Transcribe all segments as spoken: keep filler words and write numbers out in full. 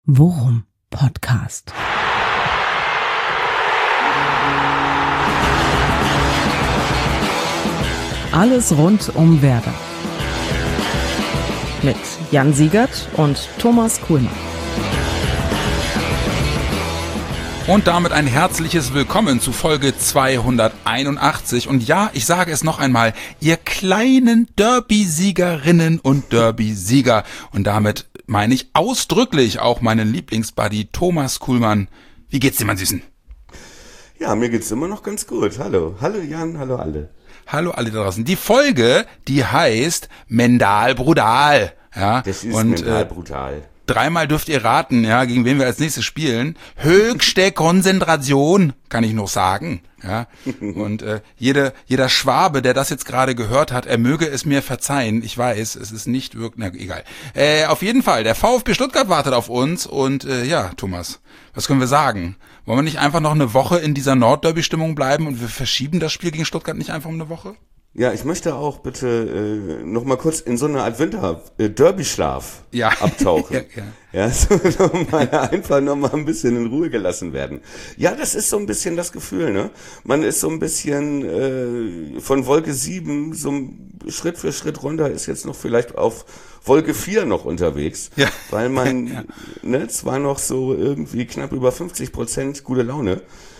Worum Podcast. Alles rund um Werder. Mit Jan Siegert und Thomas Kuhlmann. Und damit ein herzliches Willkommen zu Folge zweihunderteinundachtzig. Und ja, ich sage es noch einmal, ihr kleinen Derby-Siegerinnen und Derby-Sieger. Und damit meine ich ausdrücklich auch meinen Lieblingsbuddy Thomas Kuhlmann. Wie geht's dir, mein Süßen? Ja, mir geht's immer noch ganz gut. Hallo. Hallo Jan, hallo alle. Hallo alle da draußen. Die Folge, die heißt Mendal Brudal. Ja, das ist und, Mendal äh, Brutal. Dreimal dürft ihr raten, ja, gegen wen wir als nächstes spielen. Höchste Konzentration, kann ich noch sagen. Ja, und äh, jede, jeder Schwabe, der das jetzt gerade gehört hat, er möge es mir verzeihen. Ich weiß, es ist nicht wirklich, na egal. Äh, auf jeden Fall, der VfB Stuttgart wartet auf uns und äh, ja, Thomas, was können wir sagen? Wollen wir nicht einfach noch eine Woche in dieser Nordderby-Stimmung bleiben und wir verschieben das Spiel gegen Stuttgart nicht einfach um eine Woche? Ja, ich möchte auch bitte äh, noch mal kurz in so eine Art Winter-Derby-Schlaf ja. abtauchen. ja, ja. Ja, so noch mal einfach noch mal ein bisschen in Ruhe gelassen werden. Ja, das ist so ein bisschen das Gefühl, ne? Man ist so ein bisschen äh, von Wolke sieben so Schritt für Schritt runter, ist jetzt noch vielleicht auf Wolke vier noch unterwegs, ja. weil man ja. ne, zwar noch so irgendwie knapp über fünfzig Prozent gute Laune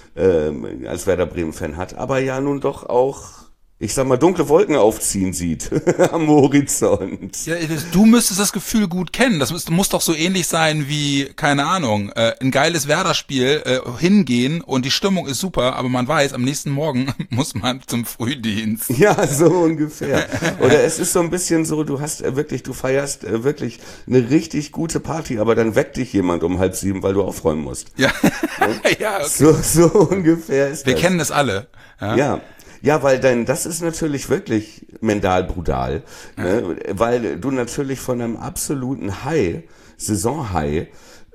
äh, als Werder Bremen-Fan hat, aber ja nun doch auch, ich sag mal, dunkle Wolken aufziehen sieht am Horizont. Ja, du müsstest das Gefühl gut kennen. Das muss, muss doch so ähnlich sein wie, keine Ahnung, äh, ein geiles Werder-Spiel, äh, hingehen und die Stimmung ist super, aber man weiß, am nächsten Morgen muss man zum Frühdienst. Ja, so ungefähr. Oder es ist so ein bisschen so, du hast äh, wirklich, du feierst äh, wirklich eine richtig gute Party, aber dann weckt dich jemand um halb sieben, weil du aufräumen musst. Ja, ja, okay. So, so ungefähr ist Wir das. kennen das alle. Ja. Ja. Ja, weil dann, das ist natürlich wirklich Mendal Brutal, ne? Weil du natürlich von einem absoluten High, Saison-High, äh,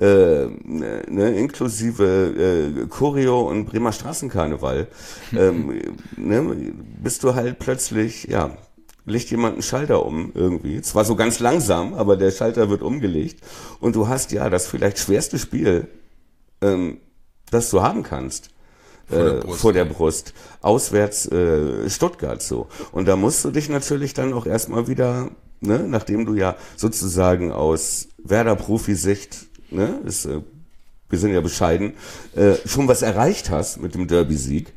ne, inklusive äh, Choreo und Bremer Straßenkarneval, ähm, ne, bist du halt plötzlich, ja, legt jemand einen Schalter um irgendwie. Zwar so ganz langsam, aber der Schalter wird umgelegt und du hast ja das vielleicht schwerste Spiel, ähm, das du haben kannst. Vor der, Brust, vor der Brust, auswärts äh, Stuttgart so. Und da musst du dich natürlich dann auch erstmal wieder, ne, nachdem du ja sozusagen aus Werder-Profi-Sicht, ne, ist, äh, wir sind ja bescheiden, äh, schon was erreicht hast mit dem Derby-Sieg,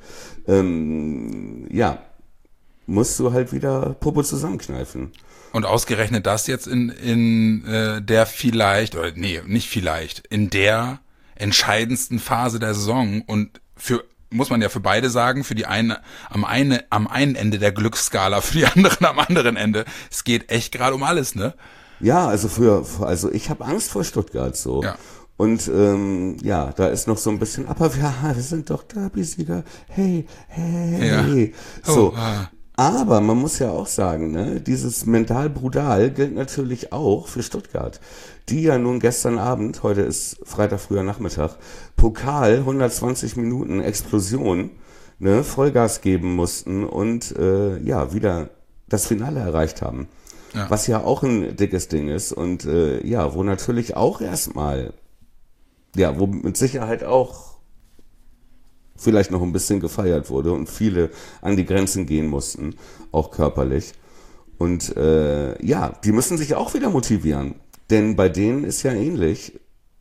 ähm, ja, musst du halt wieder Popo zusammenkneifen. Und ausgerechnet das jetzt in, in äh, der vielleicht, oder nee, nicht vielleicht, in der entscheidendsten Phase der Saison und für muss man ja für beide sagen, für die eine am eine am einen Ende der Glücksskala, für die anderen am anderen Ende. Es geht echt gerade um alles, ne? Ja, also für also ich habe Angst vor Stuttgart so. Ja. Und ähm, ja, da ist noch so ein bisschen, aber wir, wir sind doch Derby-Sieger. Hey, hey, ja. so. Oh, ah. Aber man muss ja auch sagen, ne, dieses Mendal Brutal gilt natürlich auch für Stuttgart, die ja nun gestern Abend, heute ist Freitag früher Nachmittag, Pokal hundertzwanzig Minuten Explosion, ne, Vollgas geben mussten und äh, ja wieder das Finale erreicht haben, ja. Was ja auch ein dickes Ding ist und äh, ja, wo natürlich auch erstmal, ja, wo mit Sicherheit auch vielleicht noch ein bisschen gefeiert wurde und viele an die Grenzen gehen mussten, auch körperlich. Und äh, ja, die müssen sich auch wieder motivieren, denn bei denen ist ja ähnlich.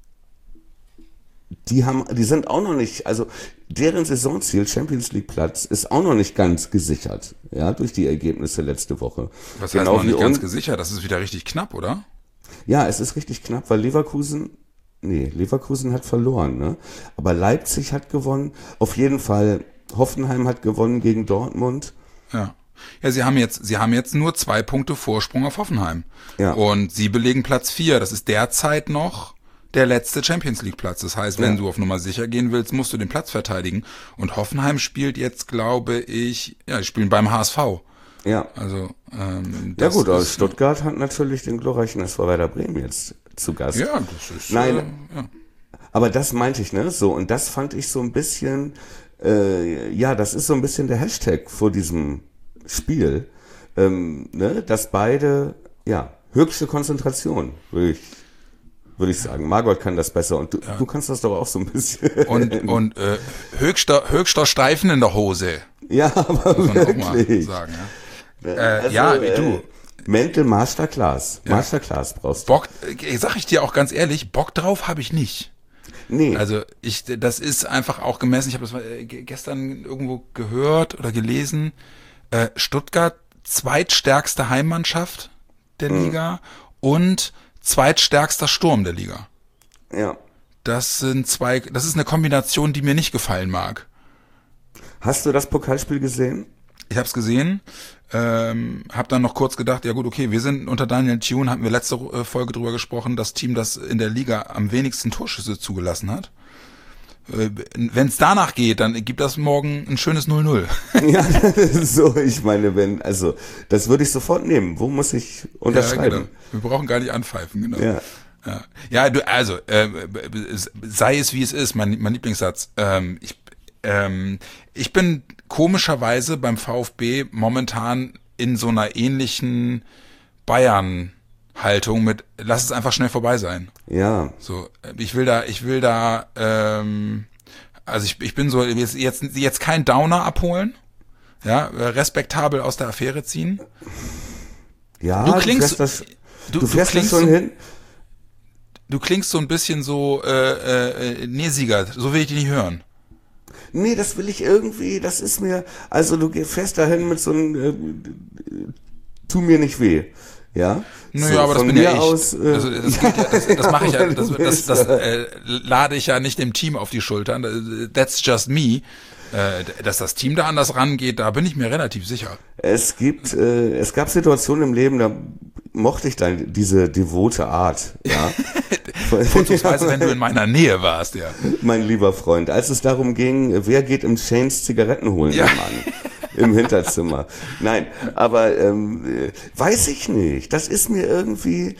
Die haben, die sind auch noch nicht, also deren Saisonziel Champions League Platz ist auch noch nicht ganz gesichert, ja, durch die Ergebnisse letzte Woche. Was genau heißt noch nicht wie ganz un- gesichert? Das ist wieder richtig knapp, oder? Ja, es ist richtig knapp, weil Leverkusen Nee, Leverkusen hat verloren, ne? Aber Leipzig hat gewonnen. Auf jeden Fall, Hoffenheim hat gewonnen gegen Dortmund. Ja. Ja, sie haben jetzt, sie haben jetzt nur zwei Punkte Vorsprung auf Hoffenheim. Ja. Und sie belegen Platz vier. Das ist derzeit noch der letzte Champions League Platz. Das heißt, wenn Ja. du auf Nummer sicher gehen willst, musst du den Platz verteidigen. Und Hoffenheim spielt jetzt, glaube ich, ja, die spielen beim H S V. Ja. Also, ähm, Ja das gut, aus ist, Stuttgart hat natürlich den glorreichen S V Werder Bremen jetzt zu Gast. Ja, das ist, Nein, äh, ja. aber das meinte ich, ne? So, und das fand ich so ein bisschen, äh, ja, das ist so ein bisschen der Hashtag vor diesem Spiel, ähm, ne? Dass beide, ja, höchste Konzentration, würde ich würde ich sagen. Margot kann das besser und du, ja. du kannst das doch auch so ein bisschen. Und, und äh, höchster, höchster Streifen in der Hose. Ja, aber muss man wirklich. Auch mal sagen, ja. Äh, also, ja, wie du. Äh, Mental Masterclass. Ja. Masterclass brauchst du. Bock, sag ich dir auch ganz ehrlich, Bock drauf habe ich nicht. Nee. Also ich, das ist einfach auch gemessen, ich habe das mal gestern irgendwo gehört oder gelesen, äh, Stuttgart zweitstärkste Heimmannschaft der mhm. Liga und zweitstärkster Sturm der Liga. Ja. Das sind zwei, das ist eine Kombination, die mir nicht gefallen mag. Hast du das Pokalspiel gesehen? Ich habe es gesehen, ähm, habe dann noch kurz gedacht, ja gut, okay, wir sind unter Daniel Thune, hatten wir letzte äh, Folge drüber gesprochen, das Team, das in der Liga am wenigsten Torschüsse zugelassen hat. Äh, wenn es danach geht, dann gibt das morgen ein schönes null null. Ja, das ist so, ich meine, wenn, also, das würde ich sofort nehmen. Wo muss ich unterschreiben? Ja, genau. Wir brauchen gar nicht anpfeifen, genau. Ja. Ja, ja du, also, äh, sei es wie es ist, mein, mein Lieblingssatz. Ähm, ich, ähm, ich bin komischerweise beim VfB momentan in so einer ähnlichen Bayern-Haltung mit, lass es einfach schnell vorbei sein. Ja. So, ich will da, ich will da, ähm, also ich, ich bin so, jetzt, jetzt, jetzt kein Downer abholen, ja, respektabel aus der Affäre ziehen. Ja, du klingst, du fährst, das, du, du fährst du klingst das schon so, hin. Du klingst so ein bisschen so, äh, äh, nee, Sieger, so will ich dich nicht hören. Nee, das will ich irgendwie, das ist mir, also du fährst dahin mit so einem, äh, tu mir nicht weh, ja? Naja, so, aber das bin mir ja ich. Aus, äh, also, das, ja, das, das mache ich ja, das, das, das, das äh, lade ich ja nicht dem Team auf die Schultern, that's just me. Äh, dass das Team da anders rangeht, da bin ich mir relativ sicher. Es gibt, äh, es gab Situationen im Leben, da mochte ich dann diese devote Art, ja. Vorzugsweise, wenn du in meiner Nähe warst, ja. Mein lieber Freund, als es darum ging, wer geht im Chains Zigaretten holen, ja. Mann, im Hinterzimmer. Nein, aber ähm, weiß ich nicht. Das ist mir irgendwie,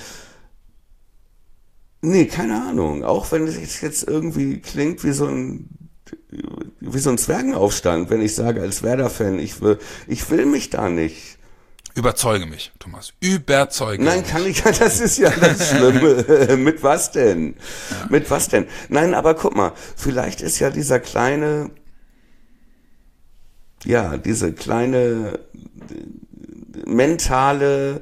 nee, keine Ahnung. Auch wenn es jetzt irgendwie klingt wie so ein wie so ein Zwergenaufstand, wenn ich sage als Werder-Fan, ich will, ich will mich da nicht. Überzeuge mich, Thomas. Überzeuge Nein, mich. kann ich ja, das ist ja das Schlimme. Mit was denn? Ja. Mit was denn? Nein, aber guck mal, vielleicht ist ja dieser kleine, ja, diese kleine mentale,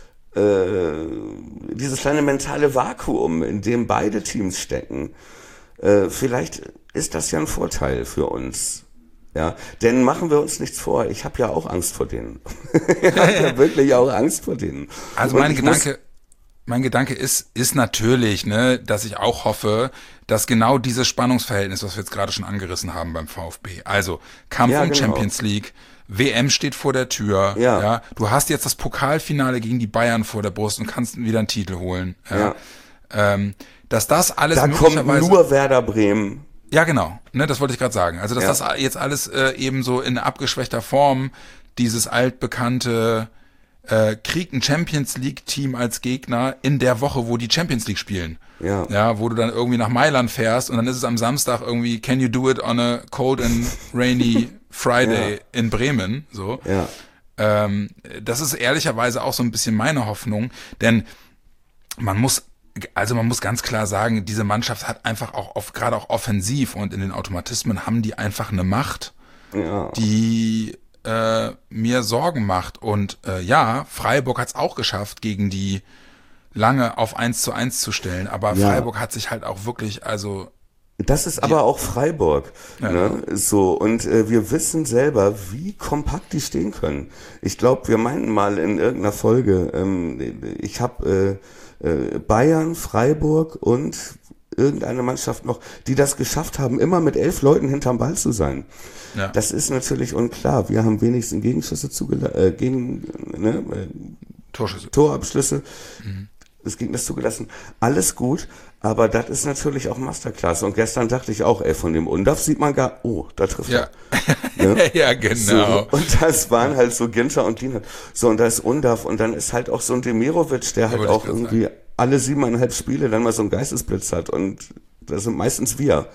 äh, dieses kleine mentale Vakuum, in dem beide Teams stecken, äh, vielleicht ist das ja ein Vorteil für uns. Ja, denn machen wir uns nichts vor, ich habe ja auch Angst vor denen. Ich habe ja wirklich auch Angst vor denen. Also mein Gedanke, mein Gedanke ist, ist natürlich, ne, dass ich auch hoffe, dass genau dieses Spannungsverhältnis, was wir jetzt gerade schon angerissen haben beim VfB, also Kampf ja, um genau. Champions League, W M steht vor der Tür, ja. ja, du hast jetzt das Pokalfinale gegen die Bayern vor der Brust und kannst wieder einen Titel holen. Ja. Ja. Ähm, dass das alles da möglicherweise... kommt nur Werder Bremen. Ja, genau. Ne, das wollte ich gerade sagen. Also, dass ja. das jetzt alles äh, eben so in abgeschwächter Form, dieses altbekannte äh, kriegt ein Champions League-Team als Gegner in der Woche, wo die Champions League spielen. Ja. Ja, wo du dann irgendwie nach Mailand fährst und dann ist es am Samstag irgendwie Can you do it on a cold and rainy Friday ja. in Bremen? So. Ja. Ähm, das ist ehrlicherweise auch so ein bisschen meine Hoffnung, denn man muss Also man muss ganz klar sagen, diese Mannschaft hat einfach auch oft, gerade auch offensiv und in den Automatismen haben die einfach eine Macht, ja. die äh, mir Sorgen macht. Und äh, ja, Freiburg hat es auch geschafft, gegen die lange auf eins zu eins zu stellen. Aber ja. Freiburg hat sich halt auch wirklich, also das ist aber auch Freiburg. Ja. Ne? So, und äh, wir wissen selber, wie kompakt die stehen können. Ich glaube, wir meinten mal in irgendeiner Folge, ähm, ich habe äh, Bayern, Freiburg und irgendeine Mannschaft noch, die das geschafft haben, immer mit elf Leuten hinterm Ball zu sein. Ja. Das ist natürlich unklar. Wir haben wenigstens Gegenschüsse zugelassen, äh, gegen ne, äh, Torschüsse. Torabschlüsse. Mhm. Das Gegners zugelassen. Alles gut, aber das ist natürlich auch Masterclass. Und gestern dachte ich auch, ey, von dem Undaf sieht man gar, oh, da trifft ja. er. Ne? Ja, genau. So, und das waren halt so Ginter und Lienhardt. So, und da ist Undaf und dann ist halt auch so ein Demirovic, der halt auch irgendwie sagen. alle siebeneinhalb Spiele dann mal so einen Geistesblitz hat und das sind meistens wir.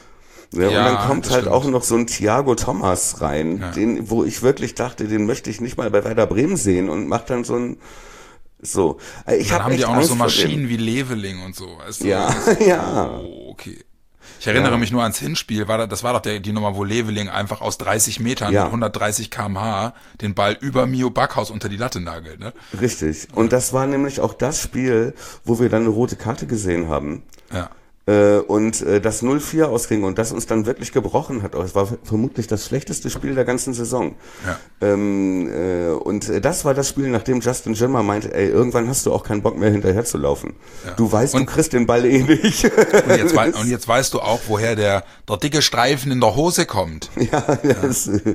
Ja, ja, und dann kommt halt stimmt. auch noch so ein Thiago Thomas rein, ja. den, wo ich wirklich dachte, den möchte ich nicht mal bei Werder Bremen sehen und macht dann so ein So. Ich Dann hab haben die echt auch noch Angst so vor Maschinen wie Leveling und so. Weißt du? Ja, so, ja. Oh, okay. Ich erinnere Ja. mich nur ans Hinspiel, war da, das war doch der, die Nummer, wo Leveling einfach aus dreißig Metern Ja. mit hundertdreißig Kilometer pro Stunde den Ball über Mio Backhaus unter die Latte nagelt. Ne? Richtig. Und das war nämlich auch das Spiel, wo wir dann eine rote Karte gesehen haben. Ja. Äh, und äh, das null vier ausging und das uns dann wirklich gebrochen hat. Es war vermutlich das schlechteste Spiel der ganzen Saison. Ja. Ähm, äh, und äh, das war das Spiel, nachdem Justin Jimmer meinte, ey, irgendwann hast du auch keinen Bock mehr hinterher zu laufen. Ja. Du weißt, und, du kriegst den Ball eh nicht. und, jetzt wei- und jetzt weißt du auch, woher der, der dicke Streifen in der Hose kommt. Ja, das, äh,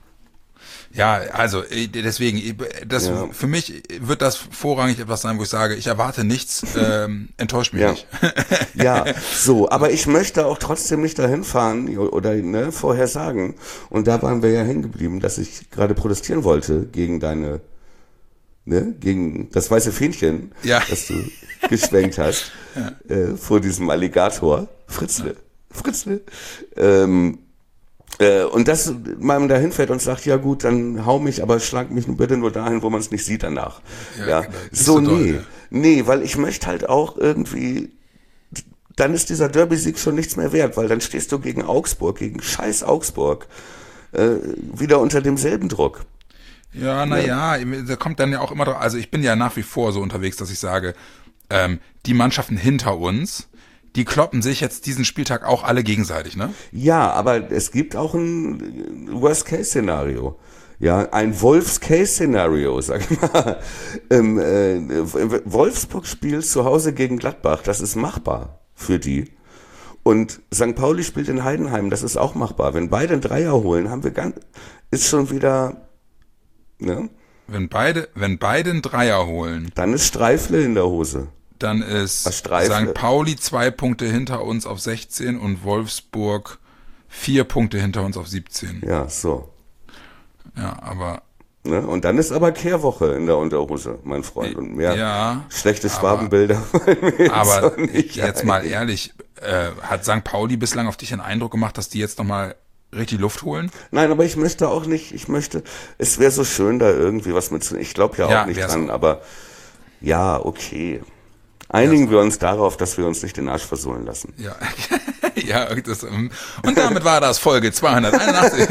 Ja, also äh, deswegen, äh, das Ja. für mich wird das vorrangig etwas sein, wo ich sage, ich erwarte nichts, ähm, enttäuscht mich Ja. nicht. ja, so, aber ich möchte auch trotzdem nicht dahin fahren oder ne, vorher sagen. Und da waren wir ja hängen geblieben, dass ich gerade protestieren wollte gegen deine, ne, gegen das weiße Fähnchen, Ja. das du geschwenkt hast, äh, vor diesem Alligator. Fritzle, Fritzle. Ähm, Äh, und dass man da hinfährt und sagt, ja gut, dann hau mich, aber schlag mich nur bitte nur dahin, wo man es nicht sieht danach. Ja, Ja, genau. Nicht so, so doll, nee. ja. Nee, weil ich möchte halt auch irgendwie, dann ist dieser Derby-Sieg schon nichts mehr wert, weil dann stehst du gegen Augsburg, gegen scheiß Augsburg, äh, wieder unter demselben Druck. Ja, naja, da kommt dann ja auch immer drauf, also ich bin ja nach wie vor so unterwegs, dass ich sage, ähm, die Mannschaften hinter uns, die kloppen sich jetzt diesen Spieltag auch alle gegenseitig, ne? Ja, aber es gibt auch ein Worst-Case-Szenario. Ja, ein Wolfs-Case-Szenario, sag ich mal. Ähm, äh, Wolfsburg spielt zu Hause gegen Gladbach, das ist machbar für die. Und Sankt Pauli spielt in Heidenheim, das ist auch machbar. Wenn beide einen Dreier holen, haben wir ganz, ist schon wieder, ne? Wenn beide, wenn beide einen Dreier holen, Dann ist Streifle in der Hose. dann ist Was Streifle? Sankt Pauli zwei Punkte hinter uns auf sechzehn und Wolfsburg vier Punkte hinter uns auf siebzehn. Ja, so. Ja, aber Ne? Und dann ist aber Kehrwoche in der Unterhose, mein Freund. Und mehr ja, schlechte aber- Schwabenbilder. fallen mir jetzt aber auch nicht jetzt ein. mal ehrlich, äh, hat Sankt Pauli bislang auf dich den Eindruck gemacht, dass die jetzt nochmal richtig Luft holen? Nein, aber ich möchte auch nicht, ich möchte, es wäre so schön, da irgendwie was mit zu, ich glaube ja auch Ja, nicht wär's dran, auch. aber ja, okay. Einigen wir uns darauf, dass wir uns nicht den Arsch versohlen lassen. Ja, ja, das, ähm, und damit war das Folge zweihunderteinundachtzig.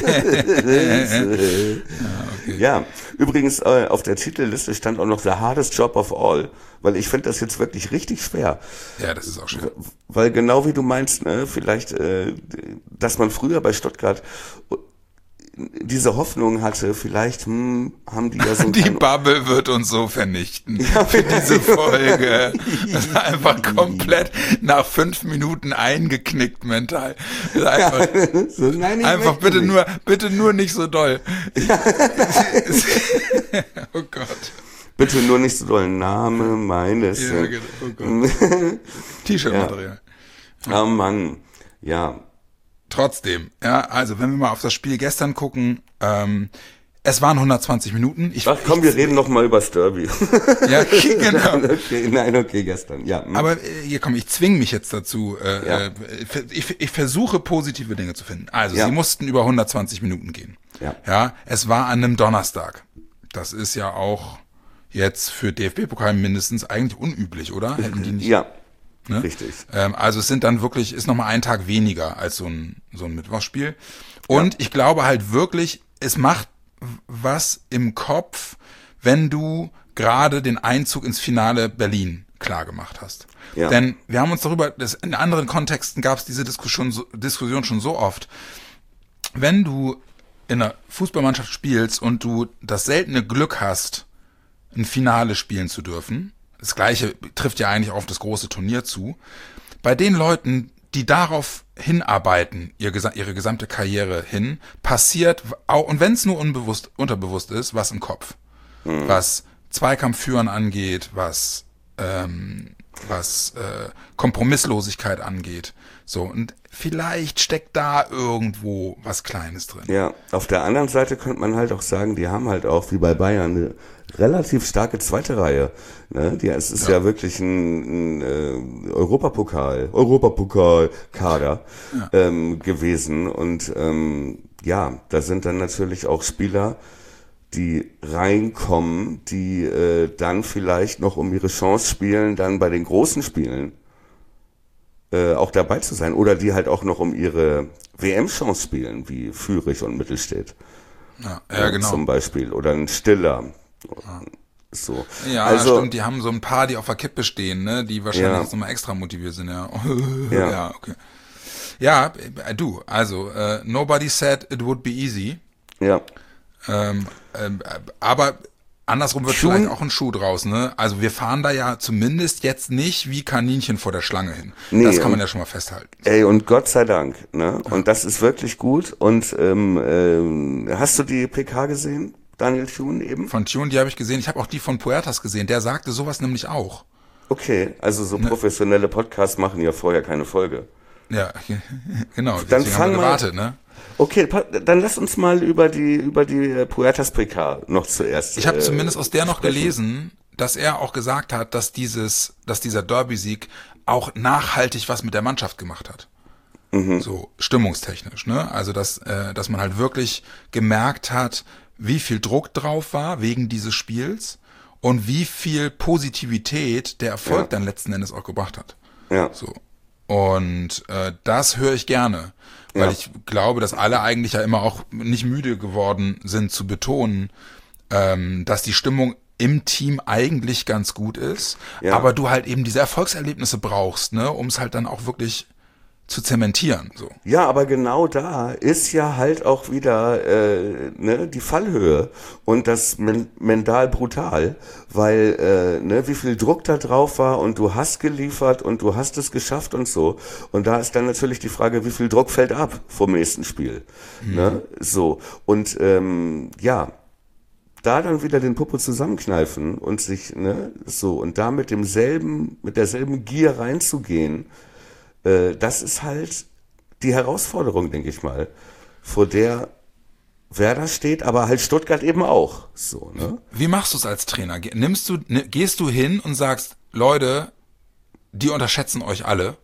Ja, übrigens äh, auf der Titelliste stand auch noch The Hardest Job of All, weil ich finde das jetzt wirklich richtig schwer. Ja, das ist auch schön. Weil genau wie du meinst, ne, vielleicht, äh, dass man früher bei Stuttgart diese Hoffnung hatte, vielleicht hm, haben die ja so ein Die kleinen- Bubble wird uns so vernichten für diese Folge. Das ist einfach komplett nach fünf Minuten eingeknickt mental. Das ist Einfach, so, nein, ich einfach möchte bitte nicht. nur, bitte nur nicht so doll. Oh Gott. Bitte nur nicht so doll. Name meines. Ja, genau. Oh Gott. T-Shirt-Material. Oh Mann. Ja. Trotzdem, ja, also wenn wir mal auf das Spiel gestern gucken, ähm, es waren hundertzwanzig Minuten. Ich, Ach komm, ich, wir reden noch mal über Derby. Ja, genau. Okay, nein, okay, gestern. Ja. hm. Aber äh, hier komm, ich zwinge mich jetzt dazu. Äh, Ja. äh, ich, ich versuche positive Dinge zu finden. Also, Ja. sie mussten über hundertzwanzig Minuten gehen. Ja. Ja, es war an einem Donnerstag. Das ist ja auch jetzt für D F B-Pokal mindestens eigentlich unüblich, oder? Hätten die nicht. Ja. Ne? Richtig. Ähm, also es sind dann wirklich, ist nochmal ein Tag weniger als so ein, so ein Mittwochsspiel. Und ich glaube halt wirklich, es macht was im Kopf, wenn du gerade den Einzug ins Finale Berlin klar gemacht hast. Ja. Denn wir haben uns darüber, das, in anderen Kontexten gab es diese Diskussion, so, Diskussion schon so oft. Wenn du in einer Fußballmannschaft spielst und du das seltene Glück hast, ein Finale spielen zu dürfen, das Gleiche trifft ja eigentlich auch auf das große Turnier zu. Bei den Leuten, die darauf hinarbeiten, ihr, ihre gesamte Karriere hin, passiert, auch, und wenn es nur unbewusst, unterbewusst ist, was im Kopf. Mhm. Was Zweikampfführen angeht, was, ähm, was äh, Kompromisslosigkeit angeht. So, und vielleicht steckt da irgendwo was Kleines drin. Ja, auf der anderen Seite könnte man halt auch sagen, die haben halt auch, wie bei Bayern, eine relativ starke zweite Reihe. Ne? Die, es ist ja, ja wirklich ein, ein äh, Europapokal, Europapokal-Kader ja. ähm, gewesen. Und ähm, ja, da sind dann natürlich auch Spieler, die reinkommen, die äh, dann vielleicht noch um ihre Chance spielen, dann bei den großen Spielen äh, auch dabei zu sein. Oder die halt auch noch um ihre W M-Chance spielen, wie Fürich und Mittelstedt. Ja, ja, genau. Zum Beispiel. Oder ein Stiller. Ja. So. Ja, also, stimmt, die haben so ein paar, die auf der Kippe stehen, ne, die wahrscheinlich Ja. jetzt nochmal extra motiviert sind, ja. Ja. Ja, okay. Ja, äh, du, also, äh, nobody said it would be easy. Ja. Ähm, ähm, aber andersrum wird Schuhen- vielleicht auch ein Schuh draus, ne? Also wir fahren da ja zumindest jetzt nicht wie Kaninchen vor der Schlange hin. Nee, das kann man und- ja schon mal festhalten. Ey, und Gott sei Dank, ne? Und das ist wirklich gut. Und ähm, ähm, hast du die P K gesehen, Daniel Thune eben? Von Tune, die habe ich gesehen. Ich habe auch die von Puertas gesehen. Der sagte sowas nämlich auch. Okay, also Ne. so professionelle Podcasts machen ja vorher keine Folge. Ja, genau. Dann Deswegen fang haben wir mal- gewartet, ne? Okay, pa- dann lass uns mal über die über die äh, Puertas P K noch zuerst. Ich habe äh, zumindest aus der noch sprechen. gelesen, dass er auch gesagt hat, dass dieses, dass dieser Derby-Sieg auch nachhaltig was mit der Mannschaft gemacht hat. Mhm. So stimmungstechnisch, ne? Also dass, äh, dass man halt wirklich gemerkt hat, wie viel Druck drauf war wegen dieses Spiels und wie viel Positivität der Erfolg Ja. dann letzten Endes auch gebracht hat. Ja. So. Und äh, das höre ich gerne, weil Ja. ich glaube, dass alle eigentlich ja immer auch nicht müde geworden sind zu betonen, ähm, dass die Stimmung im Team eigentlich ganz gut ist, Ja. aber du halt eben diese Erfolgserlebnisse brauchst, ne, um es halt dann auch wirklich zu zementieren. So. Ja, aber genau da ist ja halt auch wieder äh, ne, die Fallhöhe und das men mental brutal, weil äh, ne, wie viel Druck da drauf war und du hast geliefert und du hast es geschafft und so. Und da ist dann natürlich die Frage, wie viel Druck fällt ab vom nächsten Spiel. Mhm. Ne? So. Und ähm, ja, da dann wieder den Popo zusammenkneifen und sich, ne, so, und da mit demselben, mit derselben Gier reinzugehen, äh, das ist halt die Herausforderung, denke ich mal, vor der Werder steht, aber halt Stuttgart eben auch, so, ne? Wie machst du es als Trainer? Ge- Nimmst du, ne, gehst du hin und sagst, Leute, die unterschätzen euch alle,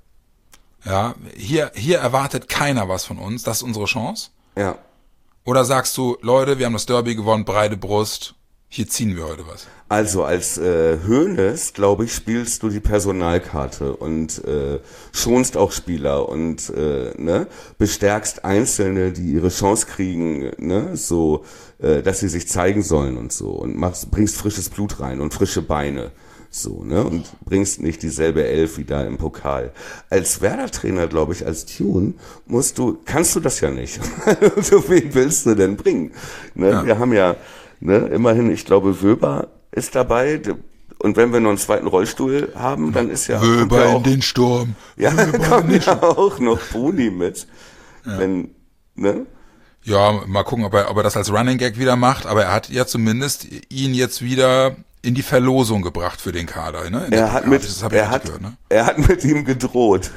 ja, hier, hier erwartet keiner was von uns, das ist unsere Chance? Ja. Oder sagst du, Leute, wir haben das Derby gewonnen, breite Brust, hier ziehen wir heute was? Also als äh, Hoeneß, glaube ich, spielst du die Personalkarte und äh, schonst auch Spieler und äh, ne, bestärkst Einzelne, die ihre Chance kriegen, ne, so, äh, dass sie sich zeigen sollen und so und machst, bringst frisches Blut rein und frische Beine. So, ne, und bringst nicht dieselbe Elf wie da im Pokal. Als Werder-Trainer, glaube ich, als Tune, musst du, kannst du das ja nicht. So wen willst du denn bringen? Ne, Ja. wir haben ja, ne, immerhin, ich glaube, Wöber ist dabei. Und wenn wir noch einen zweiten Rollstuhl haben, dann ist ja, kommt Wöber ja in auch, den Sturm. ja, Wöber in kommt den ja auch noch Bruni mit. Wenn, ne? Ja, mal gucken, ob er, ob er das als Running Gag wieder macht, aber er hat ja zumindest ihn jetzt wieder in die Verlosung gebracht für den Kader, ne? In der Er hat P K. mit, das hab ich er nicht hat, gehört, ne? er hat mit ihm gedroht.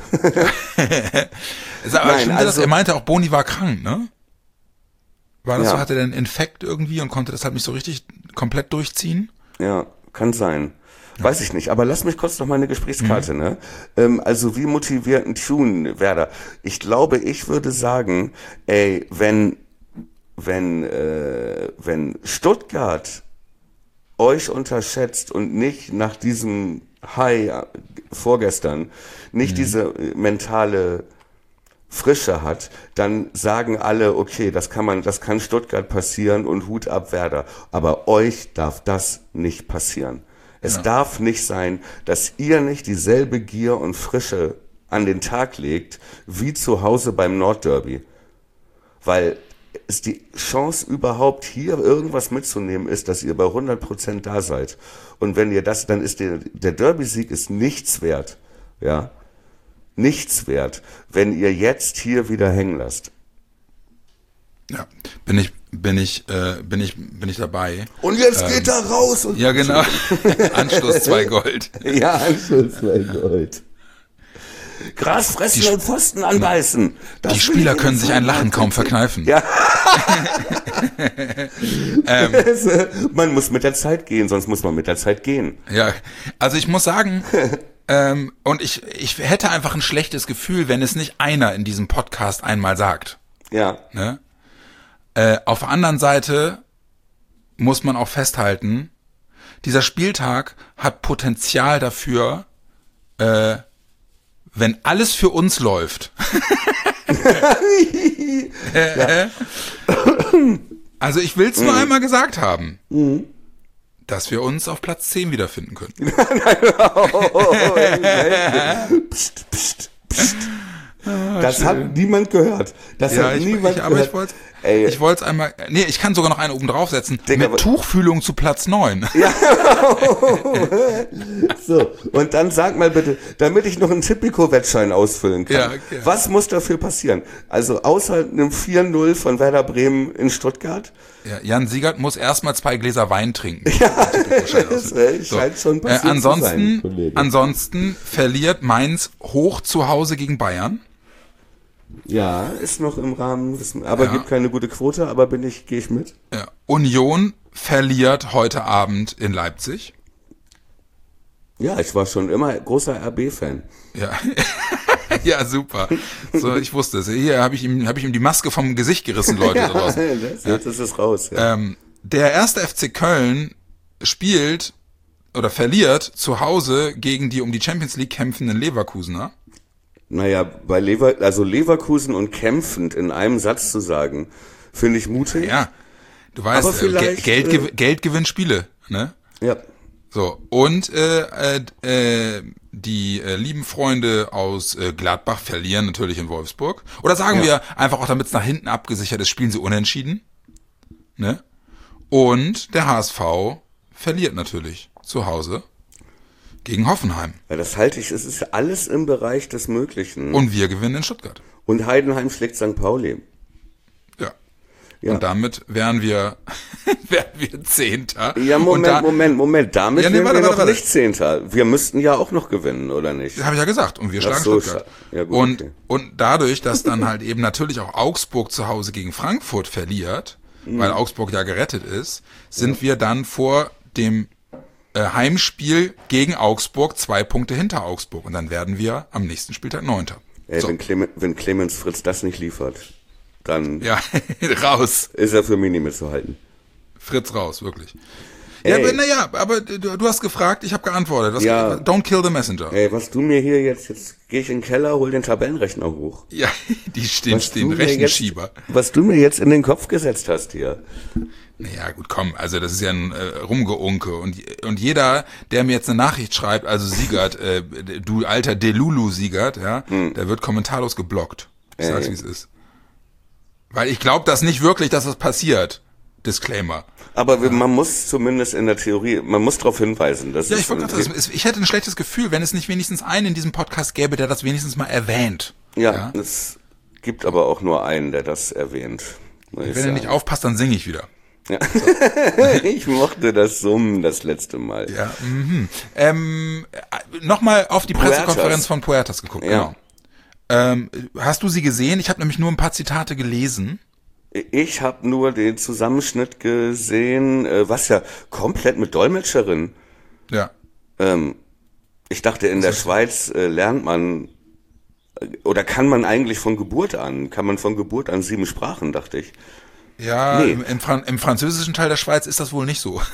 Ist aber Nein, stimmt das? also- Er meinte auch, Boni war krank, ne? War das Ja. so, hatte der einen Infekt irgendwie und konnte das halt nicht so richtig komplett durchziehen? Ja, kann sein. Weiß ich nicht, aber lass mich kurz noch mal eine Gesprächskarte, ne? Ähm, also wie motiviert ein Tune Werder? Ich glaube, ich würde sagen, ey, wenn, wenn, äh, wenn Stuttgart euch unterschätzt und nicht nach diesem High äh, vorgestern, nicht diese äh, mentale Frische hat, dann sagen alle, okay, das kann man, das kann Stuttgart passieren und Hut ab Werder. Aber euch darf das nicht passieren. Es Ja. darf nicht sein, dass ihr nicht dieselbe Gier und Frische an den Tag legt, wie zu Hause beim Nordderby. Weil es die Chance überhaupt hier irgendwas mitzunehmen ist, dass ihr bei hundert Prozent da seid. Und wenn ihr das, dann ist der, der Derby-Sieg ist nichts wert. Ja. Nichts wert, wenn ihr jetzt hier wieder hängen lasst. Ja, bin ich, bin ich, äh, bin ich, bin ich dabei. Und jetzt geht er raus und Ja, genau. Anschluss zwei Gold. ja, Anschluss zwei Gold. Gras fressen Die- und Pfosten anbeißen. Das Die will Spieler ich können jetzt sich ein mal Lachen kaum verkneifen. Ja. Man muss mit der Zeit gehen, sonst muss man mit der Zeit gehen. Ja, also ich muss sagen, ähm, und ich, ich hätte einfach ein schlechtes Gefühl, wenn es nicht einer in diesem Podcast einmal sagt. Ja. Ne? Äh, auf der anderen Seite muss man auch festhalten, dieser Spieltag hat Potenzial dafür, äh, wenn alles für uns läuft. ja. Also ich will es nur mhm. einmal gesagt haben, mhm. dass wir uns auf Platz zehn wiederfinden können. psst, psst, psst. Ah, das schön. Hat niemand gehört. Das ja, hat ich, niemand ich, aber gehört. ich wollte ich wollte es einmal, nee, ich kann sogar noch eine oben draufsetzen. Digga, mit Tuchfühlung zu Platz neun. Ja. So, und dann sag mal bitte, damit ich noch einen Tipico-Wettschein ausfüllen kann, ja, okay. Was muss dafür passieren? Also außer einem vier null von Werder Bremen in Stuttgart? Ja, Jan Siegert muss erstmal zwei Gläser Wein trinken. Ja, das so. Scheint schon passiert äh, ansonsten, zu sein, ansonsten verliert Mainz hoch zu Hause gegen Bayern. Ja, ist noch im Rahmen, aber ja. Gibt keine gute Quote, aber bin ich, gehe ich mit. Ja. Union verliert heute Abend in Leipzig. Ja, ich war schon immer großer R B-Fan. Ja. Ja, super. So, ich wusste es. Hier habe ich ihm, habe ich ihm die Maske vom Gesicht gerissen, Leute. Ja, das, ja. Jetzt ist es raus. Ja. Ähm, der erste F C Köln spielt oder verliert zu Hause gegen die um die Champions League kämpfenden Leverkusener. Naja, bei Lever, also Leverkusen und kämpfend in einem Satz zu sagen, finde ich mutig. Ja, du weißt, äh, Geld, äh, Geld gewinnt Spiele, ne? Ja. So, und äh, äh, äh, die äh, lieben Freunde aus äh, Gladbach verlieren natürlich in Wolfsburg. Oder sagen ja. wir einfach auch, damit es nach hinten abgesichert ist, spielen sie unentschieden. Ne? Und der H S V verliert natürlich zu Hause gegen Hoffenheim. Ja, das halte ich, es ist alles im Bereich des Möglichen. Und wir gewinnen in Stuttgart. Und Heidenheim schlägt Sankt Pauli. Ja. Ja. Und damit wären wir, wären wir Zehnter. Ja, Moment, da, Moment, Moment. Damit ja, nee, wären warte, wir warte, noch warte. nicht Zehnter. Wir müssten ja auch noch gewinnen, oder nicht? Das habe ich ja gesagt. Und wir Ach schlagen so, Stuttgart. Ja, gut, und, okay. und dadurch, dass dann halt eben natürlich auch Augsburg zu Hause gegen Frankfurt verliert, mhm. weil Augsburg ja gerettet ist, sind ja. wir dann vor dem äh, Heimspiel gegen Augsburg zwei Punkte hinter Augsburg. Und dann werden wir am nächsten Spieltag Neunter. Ey, so. wenn, Clemens, wenn Clemens Fritz das nicht liefert, dann ja, raus. Ist er für mich nicht mehr zu halten. Fritz raus, wirklich. Ja, aber, naja, aber du, du hast gefragt, ich habe geantwortet. Was, ja. Don't kill the messenger. Ey, was du mir hier jetzt, jetzt gehe ich in den Keller, hol den Tabellenrechner hoch. Ja, die stehen, stehen Rechenschieber. Jetzt, was du mir jetzt in den Kopf gesetzt hast hier. Naja, gut, komm, also das ist ja ein äh, Rumgeunke und und jeder, der mir jetzt eine Nachricht schreibt, also Siegert, äh, du alter Delulu Siegert, ja, hm. der wird kommentarlos geblockt. Ich sag's, wie es ist. Weil ich glaube das nicht wirklich, dass das passiert. Disclaimer. Aber ja. man muss zumindest in der Theorie, man muss darauf hinweisen. Dass ja, ich, es wollte gerade sagen, ich hätte ein schlechtes Gefühl, wenn es nicht wenigstens einen in diesem Podcast gäbe, der das wenigstens mal erwähnt. Ja, ja? Es gibt aber auch nur einen, der das erwähnt. Wenn er nicht aufpasst, dann singe ich wieder. Ja. So. Ich mochte das Summen das letzte Mal. Ja. Mhm. Ähm, Nochmal auf die Pressekonferenz Puertas. von Puertas geguckt. Ja. Genau. Ähm, hast du sie gesehen? Ich habe nämlich nur ein paar Zitate gelesen. Ich habe nur den Zusammenschnitt gesehen, was ja komplett mit Dolmetscherin. Ja. Ähm, ich dachte, in der Schweiz äh, lernt man, oder kann man eigentlich von Geburt an, kann man von Geburt an sieben Sprachen, dachte ich. Ja, nee. im, im, Fran- im französischen Teil der Schweiz ist das wohl nicht so.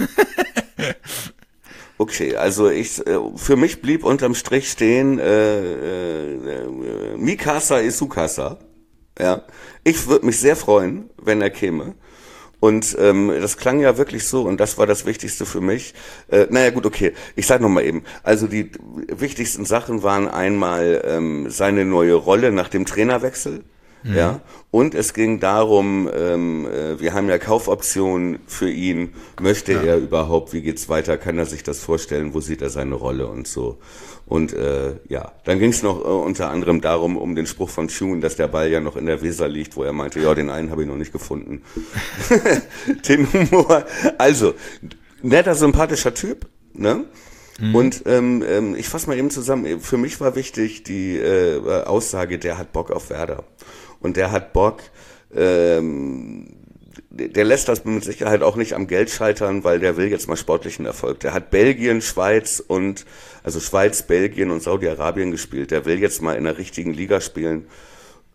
Okay, also ich, für mich blieb unterm Strich stehen, äh, äh, Mikasa Isukasa. Ja, ich würde mich sehr freuen, wenn er käme. Und ähm, das klang ja wirklich so, und das war das Wichtigste für mich. Äh, naja, gut, okay, ich sag noch mal eben. Also die wichtigsten Sachen waren einmal ähm, seine neue Rolle nach dem Trainerwechsel. Mhm. Ja, und es ging darum, ähm, äh, wir haben ja Kaufoptionen für ihn. Möchte ja. er überhaupt, wie geht's weiter? Kann er sich das vorstellen? Wo sieht er seine Rolle und so? Und äh, ja, dann ging es noch äh, unter anderem darum, um den Spruch von Tune, dass der Ball ja noch in der Weser liegt, wo er meinte, ja, den einen habe ich noch nicht gefunden. Den Humor. Also, netter, sympathischer Typ, ne? Mhm. Und ähm, ähm, ich fasse mal eben zusammen. Für mich war wichtig die äh, Aussage, der hat Bock auf Werder. Und der hat Bock, ähm, der lässt das mit Sicherheit auch nicht am Geld scheitern, weil der will jetzt mal sportlichen Erfolg. Der hat Belgien, Schweiz und, also Schweiz, Belgien und Saudi-Arabien gespielt. Der will jetzt mal in der richtigen Liga spielen.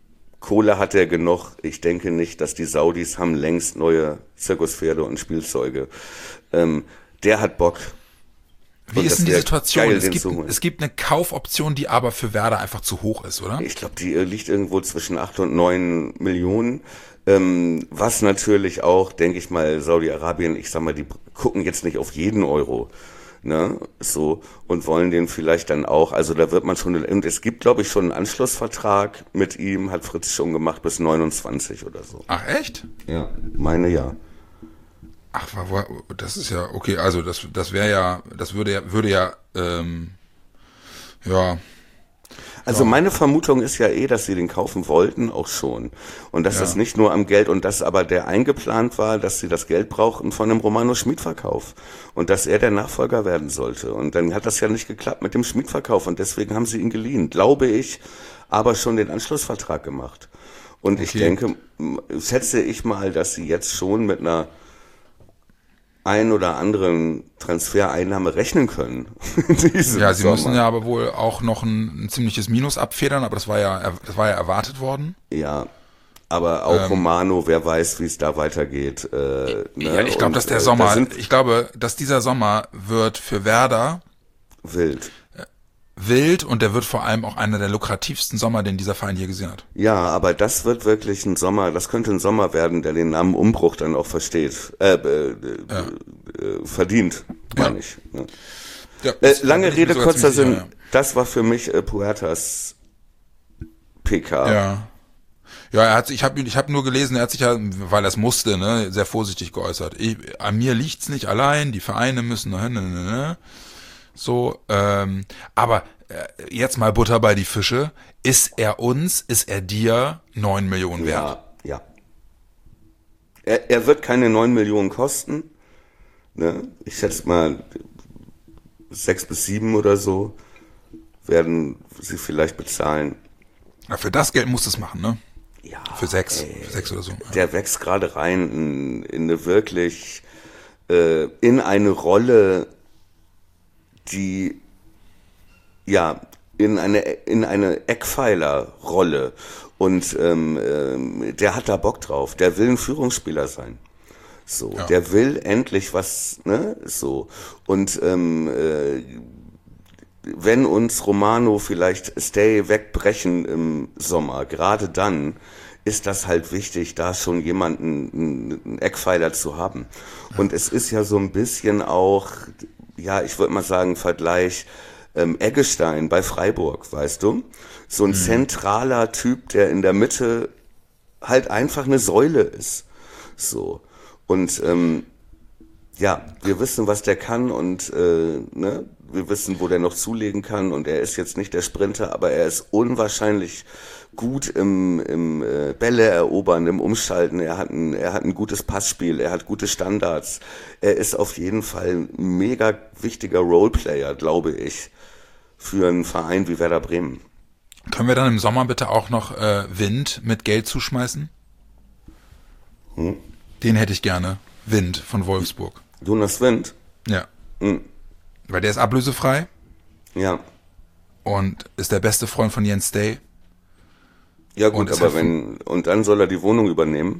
Kohle hat er genug. Ich denke nicht, dass die Saudis haben längst neue Zirkuspferde und Spielzeuge. Ähm, der hat Bock. Wie Und ist das denn die wär Situation? geil, Es den gibt, zu holen. es gibt eine Kaufoption, die aber für Werder einfach zu hoch ist, oder? Ich glaube, die äh, liegt irgendwo zwischen acht und neun Millionen. Ähm, was natürlich auch, denke ich mal, Saudi-Arabien, ich sag mal, die gucken jetzt nicht auf jeden Euro, ne, so, und wollen den vielleicht dann auch, also da wird man schon, und es gibt, glaube ich, schon einen Anschlussvertrag mit ihm, hat Fritz schon gemacht, bis neunundzwanzig oder so. Ach, echt? Ja, meine ja. Ach, wa- wa- das ist ja, okay, also das, das wäre ja, das würde ja, würde ja, ähm, ja, Also meine Vermutung ist ja eh, dass sie den kaufen wollten, auch schon. Und dass Ja. das nicht nur am Geld, und dass aber der eingeplant war, dass sie das Geld brauchten von dem Romano-Schmid-Verkauf. Und dass er der Nachfolger werden sollte. Und dann hat das ja nicht geklappt mit dem Schmid-Verkauf. Und deswegen haben sie ihn geliehen, glaube ich, aber schon den Anschlussvertrag gemacht. Und ich Okay. denke, m- schätze ich mal, dass sie jetzt schon mit einer ein oder anderen Transfereinnahme rechnen können. in diesem ja, sie Sommer. müssen ja aber wohl auch noch ein, ein ziemliches Minus abfedern, aber das war ja, das war ja erwartet worden. Ja, aber auch Ähm, Romano, wer weiß, wie es da weitergeht. Äh, ne? Ja, ich glaube, Und, dass der äh, Sommer, da sind ich glaube, dass dieser Sommer wird für Werder wild. wild und der wird vor allem auch einer der lukrativsten Sommer, den dieser Verein je gesehen hat. Ja, aber das wird wirklich ein Sommer, das könnte ein Sommer werden, der den Namen Umbruch dann auch versteht, äh, äh, äh, verdient, meine Ja. ich. Ne? Ja, Äh, das lange bin ich mir Rede, sogar kurzer ziemlich Sinn, sicher, das war für mich äh, Puertas P K. Ja. ja. Ja, er hat, ich habe ich hab nur gelesen, er hat sich ja, weil er es musste, ne, sehr vorsichtig geäußert. Ich, an mir liegt's nicht allein, die Vereine müssen, ne, ne, ne, ne. So, ähm, aber äh, jetzt mal Butter bei die Fische. Ist er uns, ist er dir neun Millionen wert? Ja, ja. Er, er wird keine neun Millionen kosten. Ne? Ich schätze mal sechs bis sieben oder so werden sie vielleicht bezahlen. Ja, für das Geld musst du es machen, ne? Ja, Für sechs, ey, für sechs oder so. Ja. der wächst gerade rein in, in eine wirklich, äh, in eine Rolle, die, ja, in eine, in eine Eckpfeilerrolle. Und ähm, ähm, der hat da Bock drauf. Der will ein Führungsspieler sein. So, Ja. der will endlich was, ne, so. Und ähm, äh, wenn uns Romano vielleicht Stay wegbrechen im Sommer, gerade dann ist das halt wichtig, da schon jemanden, einen Eckpfeiler zu haben. Und es ist ja so ein bisschen auch, ja, ich würde mal sagen, Vergleich ähm, Eggestein bei Freiburg, weißt du? So ein Mhm. zentraler Typ, der in der Mitte halt einfach eine Säule ist. So. Und ähm, ja, wir wissen, was der kann und äh, ne, wir wissen, wo der noch zulegen kann und er ist jetzt nicht der Sprinter, aber er ist unwahrscheinlich gut im, im äh, Bälle erobern, im Umschalten. Er hat ein, er hat ein gutes Passspiel, er hat gute Standards. Er ist auf jeden Fall ein mega wichtiger Roleplayer, glaube ich, für einen Verein wie Werder Bremen. Können wir dann im Sommer bitte auch noch äh, Wind mit Geld zuschmeißen? Hm? Den hätte ich gerne. Wind von Wolfsburg. Jonas Wind? Ja. Hm. Weil der ist ablösefrei Ja. und ist der beste Freund von Jens Day. Ja Und gut, ist aber halt wenn, und dann soll er die Wohnung übernehmen?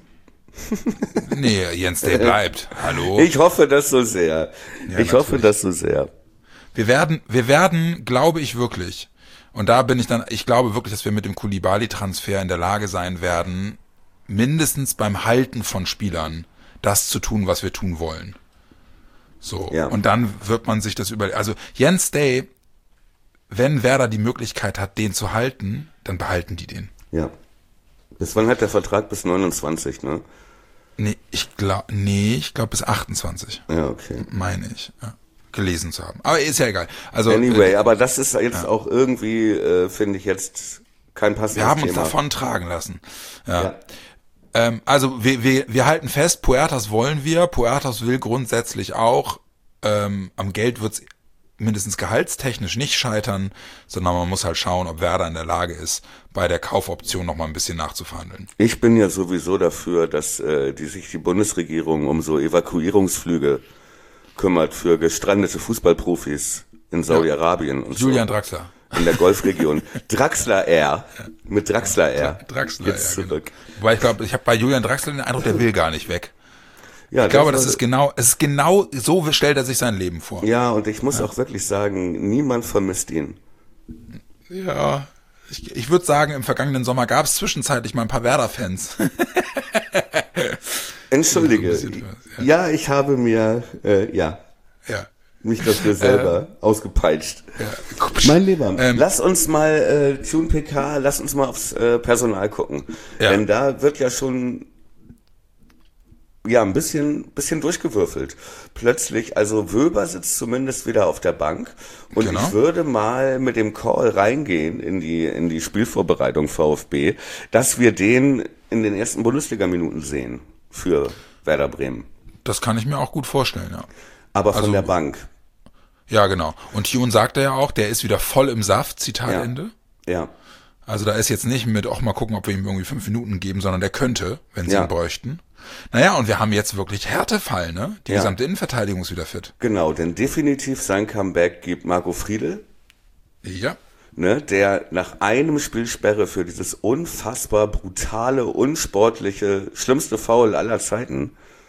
Nee, Jens Day bleibt. Hallo. Ich hoffe das so sehr. Ja, ich hoffe natürlich. das so sehr. Wir werden, wir werden, glaube ich wirklich, und da bin ich dann, ich glaube wirklich, dass wir mit dem Koulibaly-Transfer in der Lage sein werden, mindestens beim Halten von Spielern das zu tun, was wir tun wollen. So. Ja. Und dann wird man sich das über, also Jens Day, wenn Werder die Möglichkeit hat, den zu halten, dann behalten die den. Ja. Bis wann hat der Vertrag? Bis neunundzwanzig, ne? Nee, ich glaube, nee, ich glaube bis achtundzwanzig, Ja, okay. meine ich, ja, gelesen zu haben. Aber ist ja egal. Also, Anyway, äh, aber das ist jetzt auch irgendwie, äh, finde ich jetzt kein passendes wir haben uns Thema. davon tragen lassen. Ja. Ja. Ähm, also wir, wir, wir halten fest, Puertas wollen wir. Puertas will grundsätzlich auch. Ähm, am Geld wird's mindestens gehaltstechnisch nicht scheitern, sondern man muss halt schauen, ob Werder in der Lage ist, bei der Kaufoption noch mal ein bisschen nachzuverhandeln. Ich bin ja sowieso dafür, dass äh, die sich die Bundesregierung um so Evakuierungsflüge kümmert für gestrandete Fußballprofis in Saudi-Arabien und Julian so. Draxler. in der Golfregion. Draxler R. Mit Draxler R. Draxler Jetzt R, zurück. Genau. Wobei ich glaube, ich habe bei Julian Draxler den Eindruck, der will gar nicht weg. Ja, Ich glaube, das das war- ist genau, es ist genau so stellt er sich sein Leben vor. Ja, und ich muss auch wirklich sagen, niemand vermisst ihn. Ja, ich, ich würde sagen, im vergangenen Sommer gab es zwischenzeitlich mal ein paar Werder-Fans. Entschuldige. So ein bisschen was, Ja, ich habe mir, äh, ja, Ja. mich dafür selber ausgepeitscht. ja. Mein Lieber, Ähm, lass uns mal, äh, Tune P K, lass uns mal aufs äh, Personal gucken. Ja. Denn da wird ja schon, ja, ein bisschen, bisschen durchgewürfelt. Plötzlich, also Wöber sitzt zumindest wieder auf der Bank. Und Genau. ich würde mal mit dem Call reingehen in die, in die Spielvorbereitung VfB, dass wir den in den ersten Bundesliga-Minuten sehen für Werder Bremen. Das kann ich mir auch gut vorstellen, ja. Aber von Also- der Bank. Ja, genau. Und Tune sagte ja auch, der ist wieder voll im Saft, Zitat Ja. Ende. Ja. Also da ist jetzt nicht mit, auch mal gucken, ob wir ihm irgendwie fünf Minuten geben, sondern der könnte, wenn sie Ja. ihn bräuchten. Naja, und wir haben jetzt wirklich Härtefall, ne? Die Ja. gesamte Innenverteidigung ist wieder fit. Genau, denn definitiv sein Comeback gibt Marco Friedl, Ja. ne, der nach einem Spielsperre für dieses unfassbar brutale, unsportliche, schlimmste Foul aller Zeiten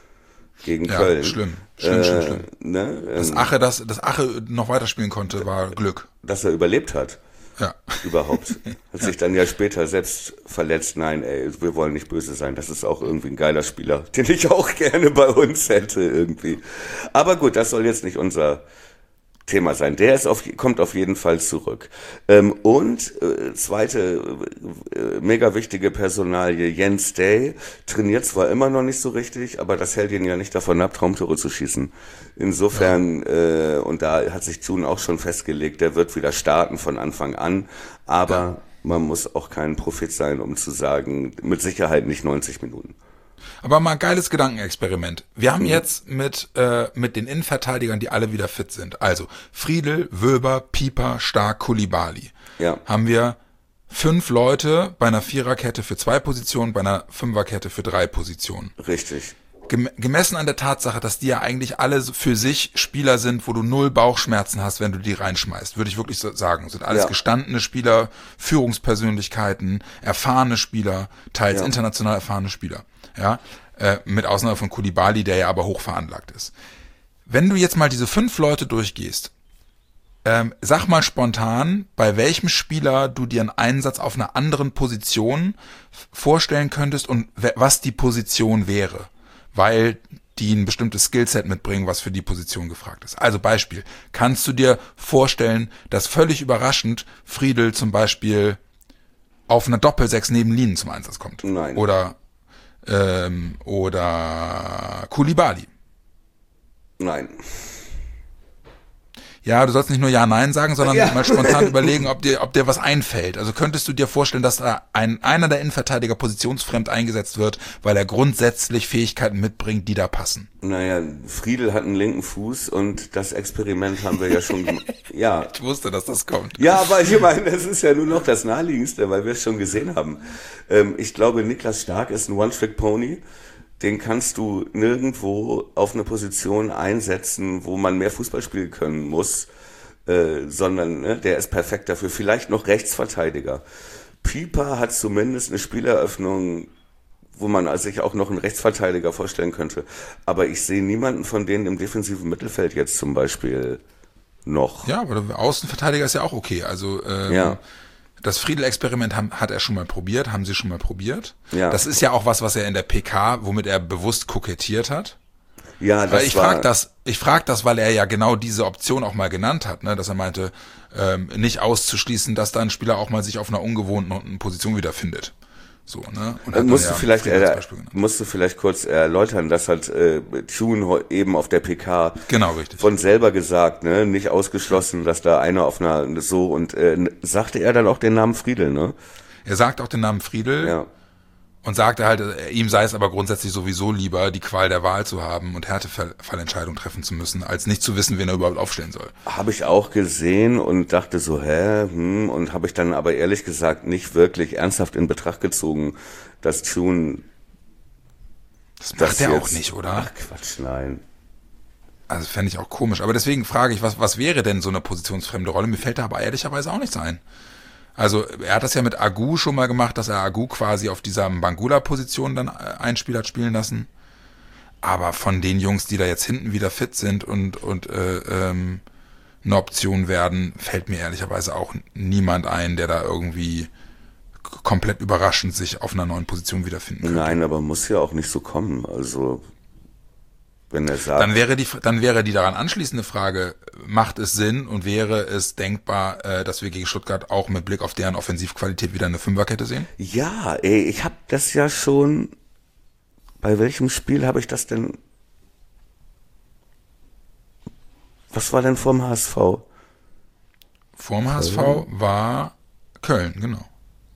gegen Ja, Köln. schlimm. Schlimm, äh, schlimm, schlimm. Ne, Das ähm, Ache, das, das Ache noch weiterspielen konnte, war Glück. dass er überlebt hat. Ja. Überhaupt. Hat sich dann ja später selbst verletzt. Nein, ey, wir wollen nicht böse sein. Das ist auch irgendwie ein geiler Spieler, den ich auch gerne bei uns hätte irgendwie. Aber gut, das soll jetzt nicht unser Thema sein. Der ist auf, kommt auf jeden Fall zurück. Ähm, und äh, zweite äh, mega wichtige Personalie, Jens Day, trainiert zwar immer noch nicht so richtig, aber das hält ihn ja nicht davon ab, Traumtore zu schießen. Insofern, äh, und da hat sich Tune auch schon festgelegt, der wird wieder starten von Anfang an, aber Ja. man muss auch kein Prophet sein, um zu sagen, mit Sicherheit nicht neunzig Minuten. Aber mal ein geiles Gedankenexperiment. Wir haben jetzt mit, äh, mit den Innenverteidigern, die alle wieder fit sind, also Friedl, Wöber, Pieper, Stark, Koulibaly, Ja. haben wir fünf Leute bei einer Viererkette für zwei Positionen, bei einer Fünferkette für drei Positionen. Richtig. Gem- Gemessen an der Tatsache, dass die ja eigentlich alle so für sich Spieler sind, wo du null Bauchschmerzen hast, wenn du die reinschmeißt, würde ich wirklich so sagen. Sind alles Ja. gestandene Spieler, Führungspersönlichkeiten, erfahrene Spieler, teils Ja. international erfahrene Spieler. Ja, äh, mit Ausnahme von Koulibaly, der ja aber hoch veranlagt ist. Wenn du jetzt mal diese fünf Leute durchgehst, ähm, sag mal spontan, bei welchem Spieler du dir einen Einsatz auf einer anderen Position f- vorstellen könntest und we- was die Position wäre, weil die ein bestimmtes Skillset mitbringen, was für die Position gefragt ist. Also Beispiel, kannst du dir vorstellen, dass völlig überraschend Friedl zum Beispiel auf einer Doppelsechs neben Linen zum Einsatz kommt? Nein. Oder, ähm, oder Koulibaly? Nein. Ja, du sollst nicht nur Ja, Nein sagen, sondern Ja. mal spontan überlegen, ob dir, ob dir was einfällt. Also könntest du dir vorstellen, dass da ein, einer der Innenverteidiger positionsfremd eingesetzt wird, weil er grundsätzlich Fähigkeiten mitbringt, die da passen? Naja, Friedl hat einen linken Fuß und das Experiment haben wir ja schon gemacht. Ja. Ich wusste, dass das kommt. Ja, aber ich meine, das ist ja nur noch das Naheliegendste, weil wir es schon gesehen haben. Ähm, ich glaube, Niklas Stark ist ein One-Trick-Pony. Den kannst du nirgendwo auf eine Position einsetzen, wo man mehr Fußball spielen können muss, äh, sondern ne, der ist perfekt dafür. Vielleicht noch Rechtsverteidiger. Pieper hat zumindest eine Spieleröffnung, wo man sich auch noch einen Rechtsverteidiger vorstellen könnte. Aber ich sehe niemanden von denen im defensiven Mittelfeld jetzt zum Beispiel noch. Ja, aber der Außenverteidiger ist ja auch okay. Also ähm, Ja. das Friedl-Experiment haben, hat er schon mal probiert, haben sie schon mal probiert. Ja. Das ist ja auch was, was er in der P K, womit er bewusst kokettiert hat. Ja, das Weil ich war, frage das, ich frage das, weil er ja genau diese Option auch mal genannt hat, ne, dass er meinte, ähm, nicht auszuschließen, dass da ein Spieler auch mal sich auf einer ungewohnten Position wiederfindet. So, ne? Und Äh, hat musst, dann du ja vielleicht, Friedl als äh, Beispiel genannt. musst du vielleicht kurz erläutern, dass halt äh, Tune heu- eben auf der P K Genau, richtig. von selber gesagt, ne, nicht ausgeschlossen, dass da einer auf einer so und äh, sagte er dann auch den Namen Friedl, ne? Er sagt auch den Namen Friedl Ja. und sagte halt, äh, ihm sei es aber grundsätzlich sowieso lieber, die Qual der Wahl zu haben und Härtefallentscheidungen treffen zu müssen, als nicht zu wissen, wen er überhaupt aufstellen soll. Habe ich auch gesehen und dachte so, hä, hm, und habe ich dann aber ehrlich gesagt nicht wirklich ernsthaft in Betracht gezogen, dass Tune Das macht das er jetzt, auch nicht, oder? Ach Quatsch, nein. Also fände ich auch komisch. Aber deswegen frage ich, was, was wäre denn so eine positionsfremde Rolle? Mir fällt da aber ehrlicherweise auch nichts ein. Also er hat das ja mit Agu schon mal gemacht, dass er Agu quasi auf dieser Bangula-Position dann ein Spiel hat spielen lassen. Aber von den Jungs, die da jetzt hinten wieder fit sind und, und äh, ähm, eine Option werden, fällt mir ehrlicherweise auch niemand ein, der da irgendwie komplett überraschend sich auf einer neuen Position wiederfinden könnte. Nein, aber muss ja auch nicht so kommen. Also wenn er sagt, dann wäre die dann wäre die daran anschließende Frage: Macht es Sinn und wäre es denkbar, äh, dass wir gegen Stuttgart auch mit Blick auf deren Offensivqualität wieder eine Fünferkette sehen? Ja, ey, ich habe das ja schon. Bei welchem Spiel habe ich das denn? Was war denn vorm H S V? Vorm H S V war Köln, genau.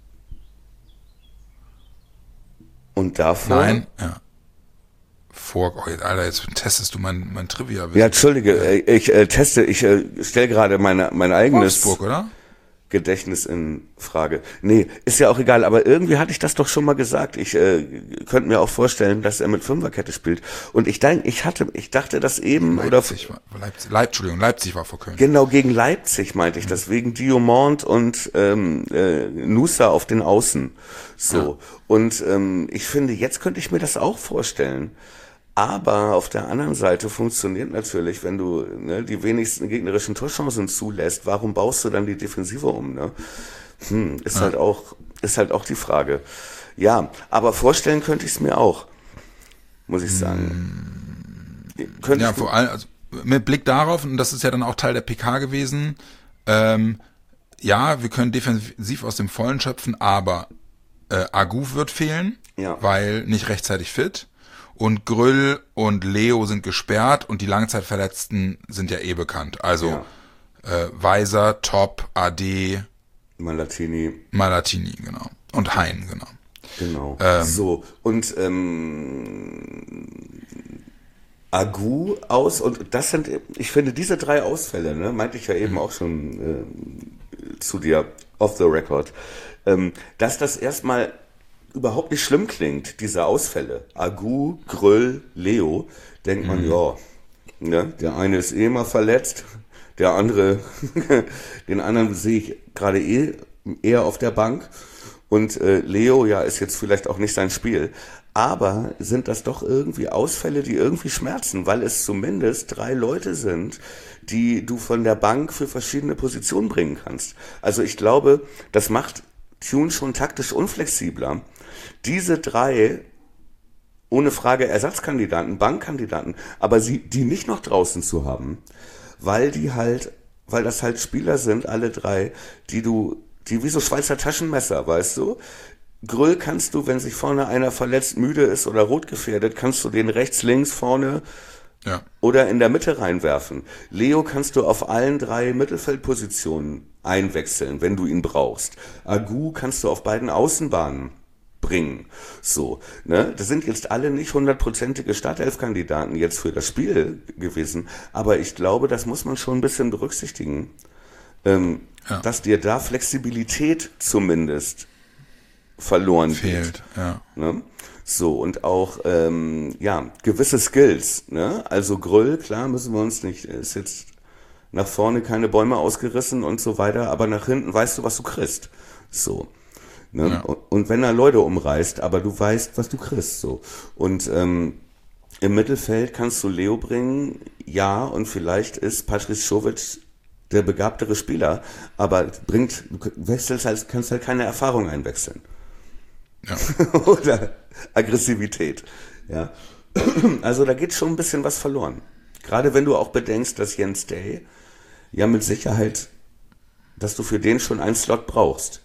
Und davor? Nein, ja. Vor, oh, Alter, jetzt testest du mein, mein Trivia. Ja, Entschuldige, äh, ich äh, teste, ich äh, stelle gerade meine, mein eigenes Wolfsburg, oder? Gedächtnis in Frage. Nee, ist ja auch egal, aber irgendwie hatte ich das doch schon mal gesagt. Ich äh, könnte mir auch vorstellen, dass er mit Fünferkette spielt. Und ich denk, ich hatte, ich dachte das eben, Leipzig oder war, Leipzig, Leip, Entschuldigung, Leipzig war vor Köln. Genau, gegen Leipzig meinte ich mhm. das, wegen Diomand und ähm, äh, Nusa auf den Außen. So. Ja. Und ähm, ich finde, jetzt könnte ich mir das auch vorstellen. Aber auf der anderen Seite funktioniert natürlich, wenn du ne, die wenigsten gegnerischen Torchancen zulässt, warum baust du dann die Defensive um? Ne? Hm, ist ja. halt auch, ist halt auch die Frage. Ja, aber vorstellen könnte ich es mir auch, muss ich sagen. Hm. Könnte ja, vor allem also mit Blick darauf, und das ist ja dann auch Teil der P K gewesen, ähm, ja, wir können defensiv aus dem Vollen schöpfen, aber äh, Agu wird fehlen, ja. weil nicht rechtzeitig fit. Und Grüll und Leo sind gesperrt und die Langzeitverletzten sind ja eh bekannt. Also ja. äh, Weiser, Top, A D, Malatini. Malatini, genau. Und Hein, genau. Genau. Ähm, so, und ähm, Agu aus, und das sind, ich finde, diese drei Ausfälle, ne, meinte ich ja eben mhm. auch schon äh, zu dir, off the record, ähm, dass das erstmal überhaupt nicht schlimm klingt, diese Ausfälle. Agu, Grüll, Leo, denkt man, mhm. ja, ne, der eine ist eh mal verletzt, der andere, den anderen sehe ich gerade eh eher auf der Bank und äh, Leo, ja, ist jetzt vielleicht auch nicht sein Spiel. Aber sind das doch irgendwie Ausfälle, die irgendwie schmerzen, weil es zumindest drei Leute sind, die du von der Bank für verschiedene Positionen bringen kannst. Also ich glaube, das macht Tune schon taktisch unflexibler. Diese drei, ohne Frage Ersatzkandidaten, Bankkandidaten, aber sie, die nicht noch draußen zu haben, weil die halt, weil das halt Spieler sind, alle drei, die du, die wie so Schweizer Taschenmesser, weißt du? Grüll kannst du, wenn sich vorne einer verletzt, müde ist oder rot gefährdet, kannst du den rechts, links, vorne ja. oder in der Mitte reinwerfen. Leo kannst du auf allen drei Mittelfeldpositionen einwechseln, wenn du ihn brauchst. Agu kannst du auf beiden Außenbahnen bringen. So, ne? Das sind jetzt alle nicht hundertprozentige Startelf-Kandidaten jetzt für das Spiel gewesen, aber ich glaube, das muss man schon ein bisschen berücksichtigen, ähm, ja. dass dir da Flexibilität zumindest verloren fehlt. Geht, ja. Ne? So, und auch ähm, ja gewisse Skills. Ne? Also Grüll, klar, müssen wir uns nicht, ist jetzt nach vorne keine Bäume ausgerissen und so weiter, aber nach hinten weißt du, was du kriegst. So. Ne? Ja. Und, und wenn er Leute umreißt, aber du weißt, was du kriegst. So. Und ähm, im Mittelfeld kannst du Leo bringen, ja, und vielleicht ist Patrice Schovic der begabtere Spieler, aber bringt, du wechselst halt, kannst halt keine Erfahrung einwechseln. Ja. Oder Aggressivität. Ja. Also da geht schon ein bisschen was verloren. Gerade wenn du auch bedenkst, dass Jens Day ja mit Sicherheit, dass du für den schon einen Slot brauchst.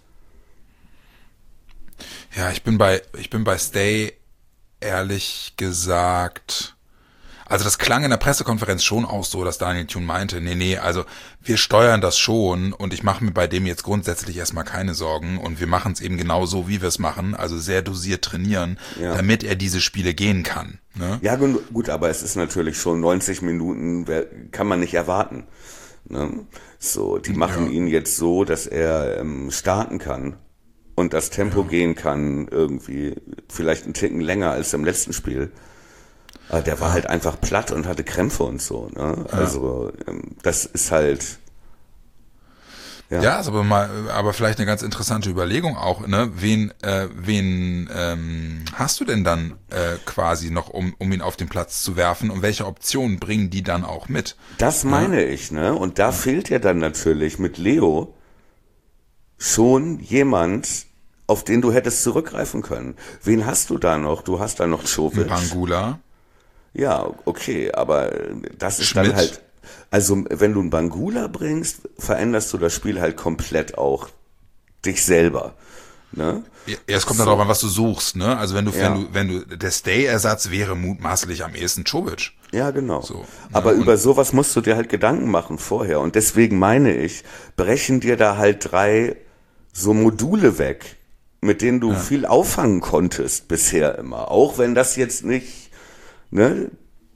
Ja, ich bin bei, ich bin bei Stay ehrlich gesagt, also das klang in der Pressekonferenz schon auch so, dass Daniel Thune meinte, nee, nee, also wir steuern das schon und ich mache mir bei dem jetzt grundsätzlich erstmal keine Sorgen und wir machen es eben genau so, wie wir es machen, also sehr dosiert trainieren, ja. damit er diese Spiele gehen kann. Ne? Ja gut, gut, aber es ist natürlich schon neunzig Minuten, kann man nicht erwarten. Ne? So, die machen ja. ihn jetzt so, dass er ähm, starten kann und das Tempo ja. gehen kann, irgendwie vielleicht einen Ticken länger als im letzten Spiel. Aber der war halt einfach platt und hatte Krämpfe und so. Ne? Also ähm, das ist halt... Ja, ja, ist aber mal, aber vielleicht eine ganz interessante Überlegung auch, ne? Wen, äh, wen ähm, hast du denn dann äh, quasi noch, um, um ihn auf den Platz zu werfen und welche Optionen bringen die dann auch mit? Das meine ja? ich, ne? Und da ja. fehlt ja dann natürlich mit Leo schon jemand, auf den du hättest zurückgreifen können. Wen hast du da noch? Du hast da noch Czovic. Bangula. Ja, okay, aber das ist Schmidt. Dann halt... Also wenn du einen Bangula bringst, veränderst du das Spiel halt komplett auch dich selber. Ne? Ja, es kommt so. Darauf an, was du suchst. Ne? Also wenn du, ja. wenn du, wenn du, der Stay-Ersatz wäre mutmaßlich am ehesten Czovic. Ja, genau. So, aber ne? über sowas musst du dir halt Gedanken machen vorher. Und deswegen meine ich, brechen dir da halt drei so Module weg, mit denen du ja. viel auffangen konntest bisher immer. Auch wenn das jetzt nicht, ne,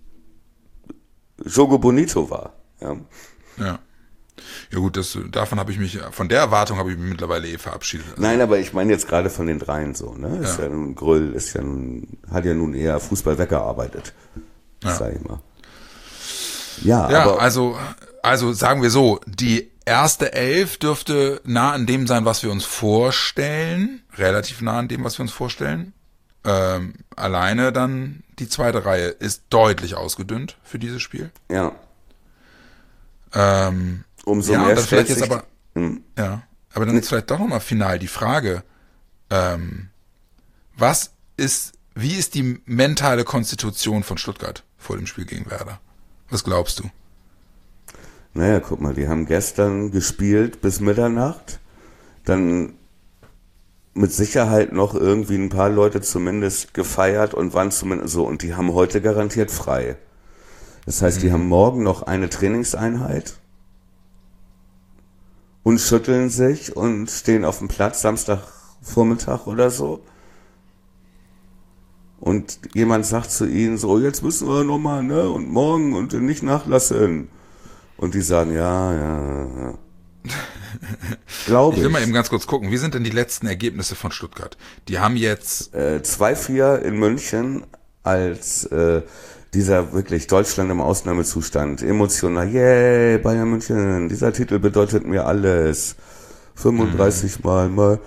Jogo Bonito war. Ja. Ja. Ja gut, das, davon habe ich mich, von der Erwartung habe ich mich mittlerweile eh verabschiedet. Also Nein, aber ich meine jetzt gerade von den dreien so, ne? Ist ja, ja nun, Gröll ist ja nun, hat ja nun eher Fußball weggearbeitet. Ja. Sag ich mal. Ja, ja aber also, also sagen wir so, die erste Elf dürfte nah an dem sein, was wir uns vorstellen. Relativ nah an dem, was wir uns vorstellen. Ähm, alleine dann die zweite Reihe ist deutlich ausgedünnt für dieses Spiel. Ja. Ähm, Umso ja, mehr das vielleicht jetzt sich, aber, hm. ja, aber dann ist vielleicht doch nochmal final die Frage, ähm, was ist, wie ist die mentale Konstitution von Stuttgart vor dem Spiel gegen Werder? Was glaubst du? Naja, guck mal, die haben gestern gespielt bis Mitternacht, dann mit Sicherheit noch irgendwie ein paar Leute zumindest gefeiert und waren zumindest so, und die haben heute garantiert frei. Das heißt, die mhm. haben morgen noch eine Trainingseinheit und schütteln sich und stehen auf dem Platz Samstagvormittag oder so. Und jemand sagt zu ihnen so, jetzt müssen wir nochmal, ne, und morgen und nicht nachlassen. Und die sagen, ja, ja, ja. Glaube ich. Ich will mal eben ganz kurz gucken, wie sind denn die letzten Ergebnisse von Stuttgart? Die haben jetzt äh, zwei vier in München als äh, dieser wirklich Deutschland im Ausnahmezustand. Emotional, yay, Bayern München, dieser Titel bedeutet mir alles. fünfunddreißig mhm. Mal mal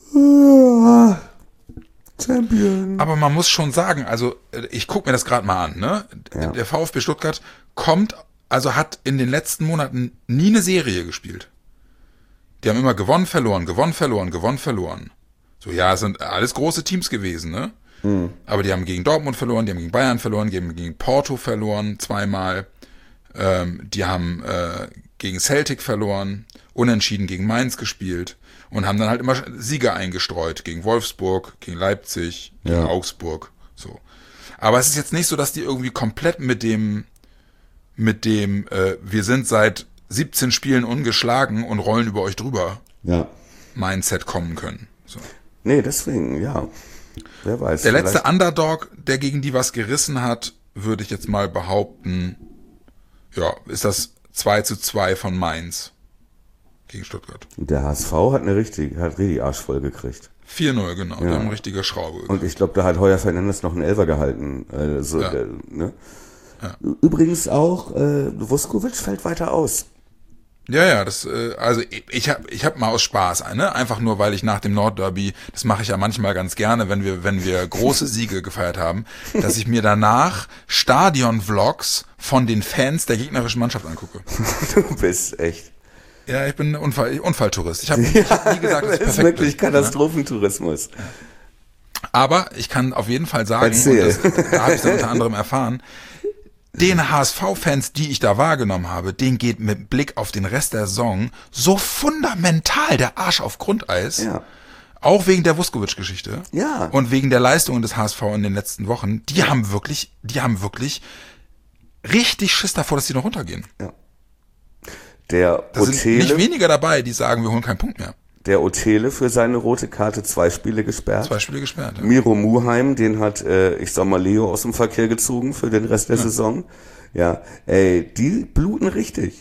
uh, Champion. Aber man muss schon sagen, also ich gucke mir das gerade mal an, ne? Ja. Der VfB Stuttgart kommt, also hat in den letzten Monaten nie eine Serie gespielt. Die haben immer gewonnen, verloren, gewonnen, verloren, gewonnen, verloren. So, ja, es sind alles große Teams gewesen, ne? Mhm. Aber die haben gegen Dortmund verloren, die haben gegen Bayern verloren, die haben gegen Porto verloren, zweimal. Ähm, die haben äh, gegen Celtic verloren, unentschieden gegen Mainz gespielt und haben dann halt immer Sieger eingestreut. Gegen Wolfsburg, gegen Leipzig, gegen ja. Augsburg, so. Aber es ist jetzt nicht so, dass die irgendwie komplett mit dem, mit dem, äh, wir sind seit siebzehn Spielen ungeschlagen und rollen über euch drüber, ja. Mindset kommen können. So. Nee, deswegen, ja. Wer weiß. Der letzte Underdog, der gegen die was gerissen hat, würde ich jetzt mal behaupten, ja, ist das zwei zu zwei von Mainz gegen Stuttgart. Der H S V hat eine richtig, hat richtig Arsch voll gekriegt. vier null, genau, ja. Die haben eine richtige Schraube gekriegt. Und ich glaube, da hat Heuer Fernandes noch einen Elfer gehalten. Also, ja. der, ne? Ja. Übrigens auch, äh, Vuskovic fällt weiter aus. Ja, ja, das, äh, also ich, ich habe ich hab mal aus Spaß, ne? Einfach nur, weil ich nach dem Nordderby, das mache ich ja manchmal ganz gerne, wenn wir, wenn wir große Siege gefeiert haben, dass ich mir danach Stadion-Vlogs von den Fans der gegnerischen Mannschaft angucke. Du bist echt. Ja, ich bin Unfall, Unfalltourist. Ich habe ja, hab nie gesagt, dass ich perfekt bin. Das ist wirklich Katastrophentourismus. Ne? Aber ich kann auf jeden Fall sagen, Erzähl. und das, da habe ich dann unter anderem erfahren, den H S V-Fans, die ich da wahrgenommen habe, denen geht mit Blick auf den Rest der Saison so fundamental der Arsch auf Grundeis. Ja. Auch wegen der Vuskovic-Geschichte. Ja. Und wegen der Leistungen des H S V in den letzten Wochen. Die ja. haben wirklich, die haben wirklich richtig Schiss davor, dass die noch runtergehen. Ja. Der da sind Otele, nicht weniger dabei, die sagen, wir holen keinen Punkt mehr. Der Otele für seine rote Karte zwei Spiele gesperrt. Zwei Spiele gesperrt, ja. Miro Muheim, den hat, äh, ich sag mal, Leo aus dem Verkehr gezogen für den Rest der ja. Saison. Ja, ey, die bluten richtig.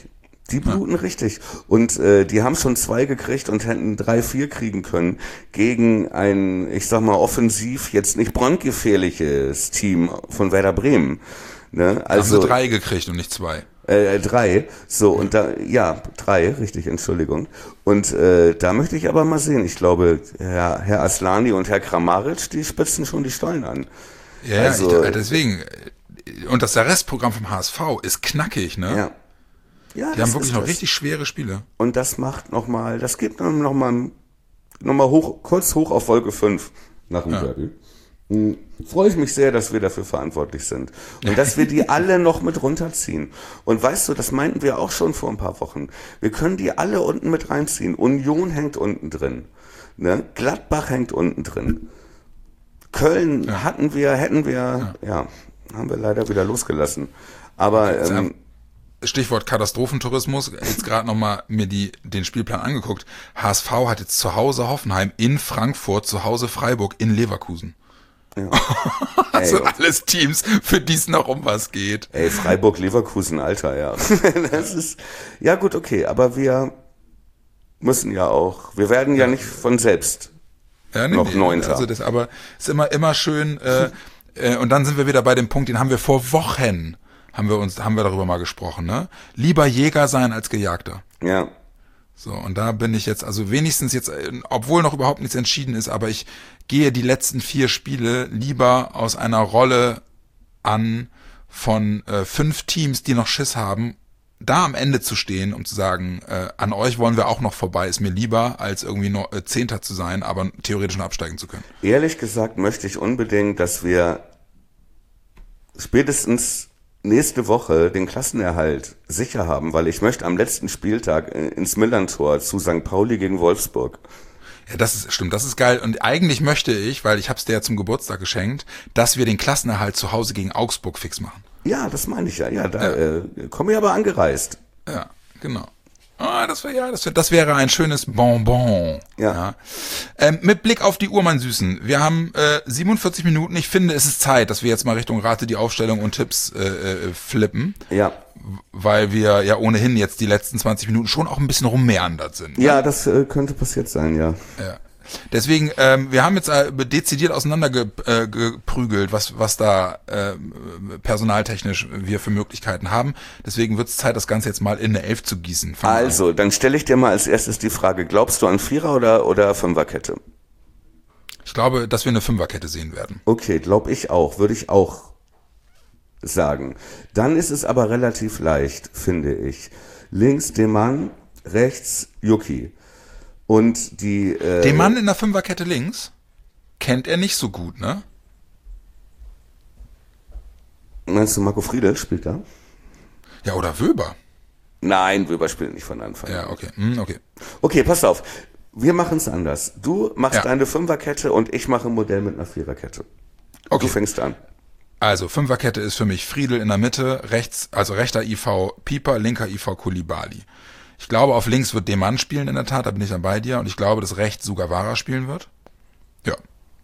Die bluten ja. richtig. Und äh, die haben schon zwei gekriegt und hätten drei, vier kriegen können gegen ein, ich sag mal, offensiv jetzt nicht brandgefährliches Team von Werder Bremen. Ne? Also haben sie drei gekriegt und nicht zwei. Äh, drei, so, und da, ja, drei, richtig, Entschuldigung. Und äh, da möchte ich aber mal sehen, ich glaube, Herr, Herr Aslani und Herr Kramaric, die spitzen schon die Stollen an. Ja, also, ich, deswegen, und das Restprogramm vom H S V ist knackig, ne? Ja. Ja, die haben wirklich noch das. richtig schwere Spiele. Und das macht nochmal, das gibt dann nochmal noch mal hoch, kurz hoch auf Wolke fünf nach dem ja. Derby. Hm. Freue ich mich sehr, dass wir dafür verantwortlich sind. Und dass wir die alle noch mit runterziehen. Und weißt du, das meinten wir auch schon vor ein paar Wochen. Wir können die alle unten mit reinziehen. Union hängt unten drin. Ne? Gladbach hängt unten drin. Köln ja. hatten wir, hätten wir, ja. ja, haben wir leider wieder losgelassen. Aber ähm, Stichwort Katastrophentourismus, jetzt gerade nochmal mir die, den Spielplan angeguckt. H S V hat jetzt zu Hause Hoffenheim, in Frankfurt, zu Hause Freiburg, in Leverkusen. Ja. Also ey, alles Teams, für die es noch um was geht. Ey, Freiburg, Leverkusen, Alter, ja. Das ist, ja gut, okay, aber wir müssen ja auch, wir werden ja, ja nicht von selbst ja, nee, noch nee, Neunter. Also das, aber es ist immer, immer schön, äh, äh, und dann sind wir wieder bei dem Punkt, den haben wir vor Wochen haben wir uns, haben wir darüber mal gesprochen, ne? Lieber Jäger sein als Gejagter. Ja. So, und da bin ich jetzt, also wenigstens jetzt, obwohl noch überhaupt nichts entschieden ist, aber ich gehe die letzten vier Spiele lieber aus einer Rolle an von äh, fünf Teams, die noch Schiss haben, da am Ende zu stehen, um zu sagen, äh, an euch wollen wir auch noch vorbei, ist mir lieber, als irgendwie nur äh, Zehnter zu sein, aber theoretisch noch absteigen zu können. Ehrlich gesagt möchte ich unbedingt, dass wir spätestens nächste Woche den Klassenerhalt sicher haben, weil ich möchte am letzten Spieltag ins Millerntor zu Sankt Pauli gegen Wolfsburg. Ja, das ist stimmt, das ist geil. Und eigentlich möchte ich, weil ich hab's dir ja zum Geburtstag geschenkt, dass wir den Klassenerhalt zu Hause gegen Augsburg fix machen. Ja, das meine ich ja. Ja, da ja. Äh, komme ich aber angereist. Ja, genau. Ah, das wäre ja, das, wär, das wäre ein schönes Bonbon. Ja. ja. Ähm, mit Blick auf die Uhr, mein Süßen. Wir haben äh, siebenundvierzig Minuten. Ich finde, es ist Zeit, dass wir jetzt mal Richtung Rate die Aufstellung und Tipps äh, äh, flippen. Ja. Weil wir ja ohnehin jetzt die letzten zwanzig Minuten schon auch ein bisschen rummeandert sind. Ne? Ja, das äh, könnte passiert sein, ja. Ja. Deswegen, ähm, wir haben jetzt äh, dezidiert auseinandergeprügelt, äh, was was da äh, personaltechnisch wir für Möglichkeiten haben. Deswegen wird es Zeit, das Ganze jetzt mal in eine Elf zu gießen. Also, dann stelle ich dir mal als erstes die Frage, glaubst du an Vierer- oder, oder Fünferkette? Ich glaube, dass wir eine Fünferkette sehen werden. Okay, glaube ich auch, würde ich auch sagen. Dann ist es aber relativ leicht, finde ich. Links Demann, rechts Yuki. Und die äh, den Mann in der Fünferkette links kennt er nicht so gut, ne? Meinst du, Marco Friedl spielt da? Ja, oder Wöber. Nein, Wöber spielt nicht von Anfang an. Ja, okay. Hm, okay. Okay, pass auf. Wir machen es anders. Du machst Ja. deine Fünferkette und ich mache ein Modell mit einer Viererkette. Okay. Du fängst an. Also, Fünferkette ist für mich Friedl in der Mitte, rechts, also rechter I V Pieper, linker I V Koulibaly. Ich glaube, auf links wird Demann spielen in der Tat, da bin ich dann bei dir. Und ich glaube, dass rechts Sugawara spielen wird. Ja.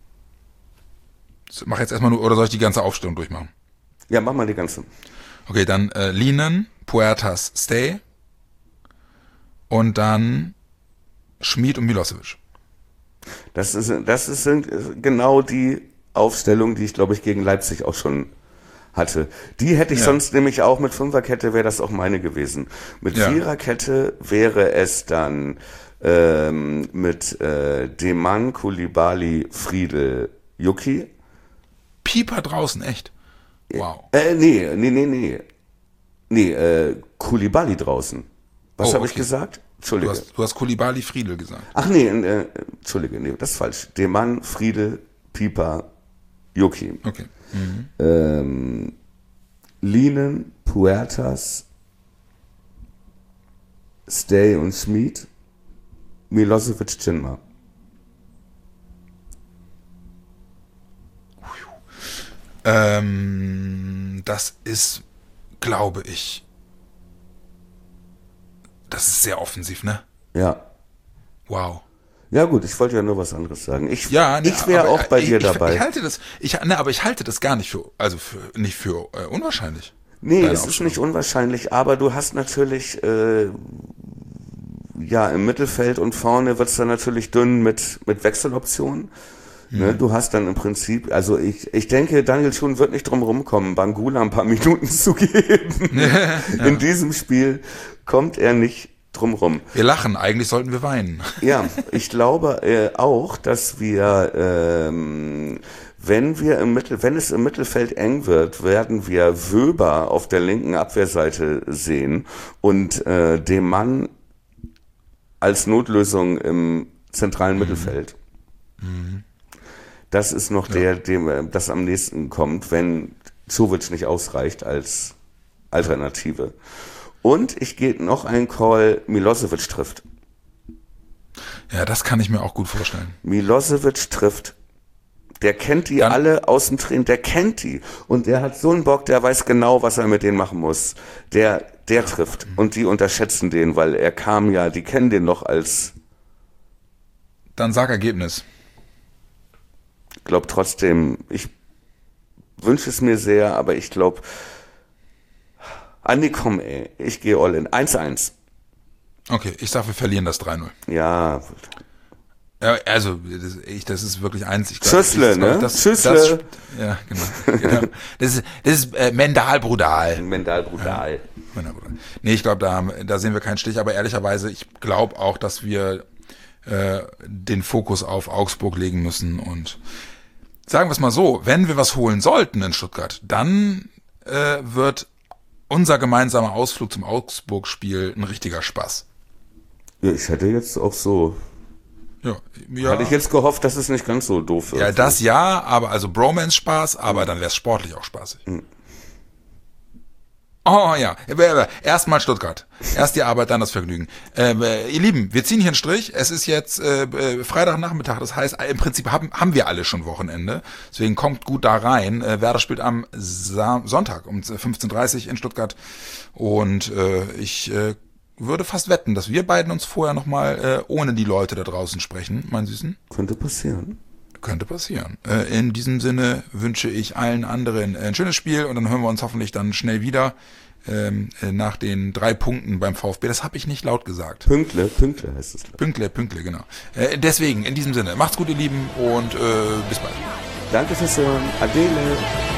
Mach jetzt erstmal nur, oder soll ich die ganze Aufstellung durchmachen? Ja, mach mal die ganze. Okay, dann äh, Linen, Puertas, Stay. Und dann Schmid und Milosevic. Das ist, das ist sind genau die Aufstellung, die ich, glaube ich, gegen Leipzig auch schon hatte. Die hätte ich ja. sonst nämlich auch mit Fünferkette, wäre das auch meine gewesen. Mit Ja. Viererkette wäre es dann ähm, mit äh, Demann, Koulibaly, Friedl, Yuki. Pieper draußen, echt? Wow. Äh, nee, nee, nee, nee. Nee, äh, Koulibaly draußen. Was Oh, habe ich okay. gesagt? Du Entschuldige. hast, du hast Koulibaly Friedl gesagt. Ach nee, äh, Entschuldige, nee, das ist falsch. Demann, Friedl, Pieper, Yuki. Okay. Mhm. Ähm, Linen, Puertas, Stay und Schmid, Milosevic, Cinma. Ähm, das ist, glaube ich, das ist sehr offensiv, ne? Ja. Wow. Ja gut, ich wollte ja nur was anderes sagen. Ich, Ja, ne, ich wäre aber auch bei ich, dir ich, dabei. Ich halte das, ich, ne, aber ich halte das gar nicht für, also für, nicht für äh, unwahrscheinlich. Nee, Deine es ist Aufstellung. nicht unwahrscheinlich, aber du hast natürlich, äh, ja, im Mittelfeld und vorne wird's dann natürlich dünn mit, mit Wechseloptionen. Ne, du hast dann im Prinzip, also ich, ich denke, Daniel Thun wird nicht drum rumkommen, Bangula ein paar Minuten zu geben. Ja. In diesem Spiel kommt er nicht drum rum. Wir lachen, eigentlich sollten wir weinen. Ja, ich glaube äh, auch, dass wir, ähm, wenn wir im Mittel, wenn es im Mittelfeld eng wird, werden wir Wöber auf der linken Abwehrseite sehen und äh, den Mann als Notlösung im zentralen mhm. Mittelfeld. Mhm. Das ist noch der, dem das am nächsten kommt, wenn Čović nicht ausreicht als Alternative. Und ich gehe noch einen Call, Milosevic trifft. Ja, das kann ich mir auch gut vorstellen. Milosevic trifft. Der kennt die Dann, alle aus dem Training, der kennt die. Und der hat so einen Bock, der weiß genau, was er mit denen machen muss. Der, der trifft. Und die unterschätzen den, weil er kam ja, die kennen den noch als... Dann sag Ergebnis. Ich glaube trotzdem, ich wünsche es mir sehr, aber ich glaube, Andi, komm ey, ich gehe all in. eins eins. Okay, ich sag, wir verlieren das drei null. Ja. Ja, also, das, ich, das ist wirklich eins. Ich glaub, Schüssle, das, ne? Das, Schüssle. Das, ja, genau. genau. Das ist, das ist äh, mental brutal. Mental brutal. Ja, mental brutal. Nee, ich glaube, da, da sehen wir keinen Stich, aber ehrlicherweise, ich glaube auch, dass wir äh, den Fokus auf Augsburg legen müssen und sagen wir es mal so, wenn wir was holen sollten in Stuttgart, dann äh, wird unser gemeinsamer Ausflug zum Augsburg-Spiel ein richtiger Spaß. Ja, ich hätte jetzt auch so... Ja, ja. Hatte ich jetzt gehofft, dass es nicht ganz so doof wird. Ja, das ja, aber also Bromance-Spaß, aber dann wäre es sportlich auch spaßig. Mhm. Oh ja, erstmal Stuttgart. Erst die Arbeit, dann das Vergnügen. Äh, ihr Lieben, wir ziehen hier einen Strich. Es ist jetzt äh, Freitagnachmittag, das heißt, im Prinzip haben, haben wir alle schon Wochenende. Deswegen kommt gut da rein. Äh, Werder spielt am Sa- Sonntag um fünfzehn Uhr dreißig in Stuttgart. Und äh, ich äh, würde fast wetten, dass wir beiden uns vorher nochmal äh, ohne die Leute da draußen sprechen, mein Süßen. Könnte passieren. Könnte passieren. Äh, in diesem Sinne wünsche ich allen anderen ein schönes Spiel und dann hören wir uns hoffentlich dann schnell wieder ähm, nach den drei Punkten beim VfB. Das habe ich nicht laut gesagt. Pünkle, Pünkle heißt es. Pünkle, Pünkle, genau. Äh, deswegen, in diesem Sinne, macht's gut, ihr Lieben, und äh, bis bald. Danke fürs Hören. Adele.